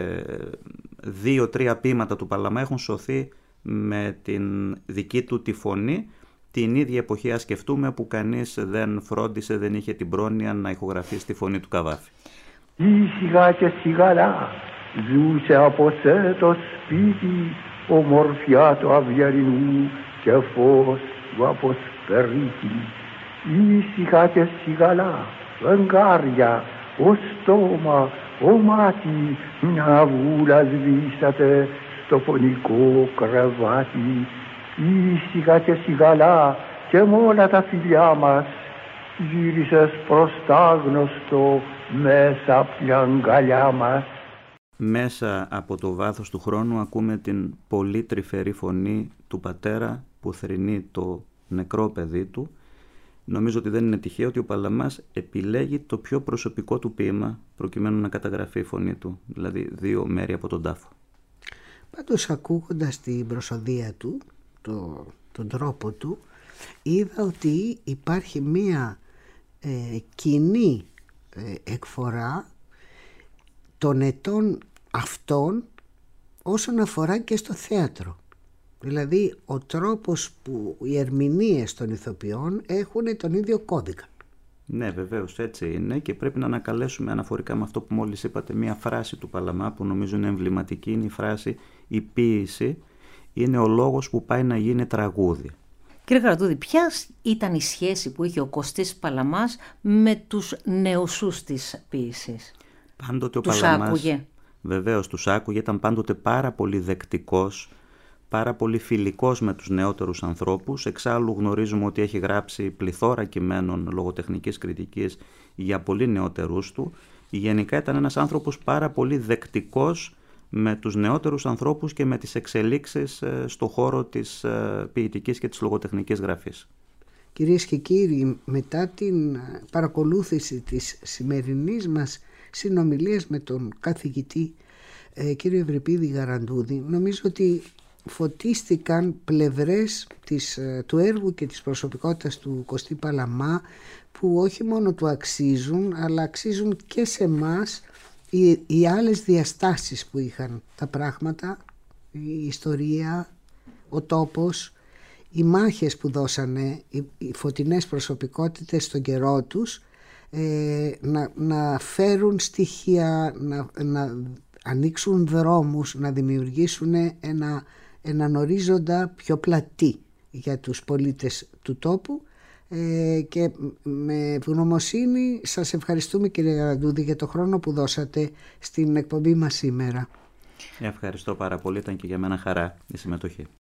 2-3 ποίηματα του Παλαμά έχουν σωθεί με την δική του τη φωνή, την ίδια εποχή, ας σκεφτούμε, που κανείς δεν φρόντισε, δεν είχε την πρόνοια να ηχογραφήσει τη φωνή του Καβάφη. Ήσυχα και σιγαλά ζούσε από σε το σπίτι, ομορφιά του αυγερινού και φως του αποσπερίτη. Ήσυχα και σιγαλά, φεγγάρια, ο στόμα, ο μάτι, μια βούλα σβήσατε στο φωνικό κρεβάτι. Ήσυχα και σιγαλά και με όλα τα φιλιά μας γύρισες προς τα γνωστό μέσα από την αγκαλιά μας. μέσα από το βάθος του χρόνου ακούμε την πολύ τρυφερή φωνή του πατέρα που θρηνεί το νεκρό παιδί του. Νομίζω ότι δεν είναι τυχαίο ότι ο Παλαμάς επιλέγει το πιο προσωπικό του ποίημα προκειμένου να καταγραφεί η φωνή του, δηλαδή 2 μέρη από τον τάφο. Πάντως, ακούγοντας την προσοδεία του, τον τρόπο του, είδα ότι υπάρχει μία κοινή εκφορά των ετών αυτών όσον αφορά και στο θέατρο. Δηλαδή ο τρόπος που οι ερμηνείες των ηθοποιών έχουν τον ίδιο κώδικα. Ναι, βεβαίως έτσι είναι, και πρέπει να ανακαλέσουμε αναφορικά με αυτό που μόλις είπατε μία φράση του Παλαμά που νομίζω είναι εμβληματική. Είναι η φράση «Η ποίηση είναι ο λόγος που πάει να γίνει τραγούδι». Κύριε Καραντούδη, ποια ήταν η σχέση που είχε ο Κωστής Παλαμάς με τους νεοσούς της ποίησης? Πάντοτε ο τους Παλαμάς, άκουγε? Βεβαίως τους άκουγε, ήταν πάντοτε πάρα πολύ δεκτικός, πάρα πολύ φιλικός με τους νεότερους ανθρώπους. Εξάλλου γνωρίζουμε ότι έχει γράψει πληθώρα κειμένων λογοτεχνικής κριτικής για πολύ νεότερους του. Γενικά ήταν ένας άνθρωπος πάρα πολύ δεκτικός με τους νεότερους ανθρώπους και με τις εξελίξεις στο χώρο της ποιητικής και της λογοτεχνικής γραφής. Κυρίες και κύριοι, μετά την παρακολούθηση της σημερινής μας συνομιλίας με τον καθηγητή κύριο Ευρυπίδη Γαραντούδη, νομίζω ότι φωτίστηκαν πλευρές του έργου και της προσωπικότητας του Κωστή Παλαμά που όχι μόνο του αξίζουν, αλλά αξίζουν και σε εμάς οι άλλες διαστάσεις που είχαν τα πράγματα, η ιστορία, ο τόπος, οι μάχες που δώσανε οι φωτεινές προσωπικότητες στον καιρό τους, να φέρουν στοιχεία, να ανοίξουν δρόμους, να δημιουργήσουν έναν ορίζοντα πιο πλατή για τους πολίτες του τόπου, και με ευγνωμοσύνη σας ευχαριστούμε, κύριε Γαραντούδη, για το χρόνο που δώσατε στην εκπομπή μας σήμερα. Ευχαριστώ πάρα πολύ, ήταν και για μένα χαρά η συμμετοχή.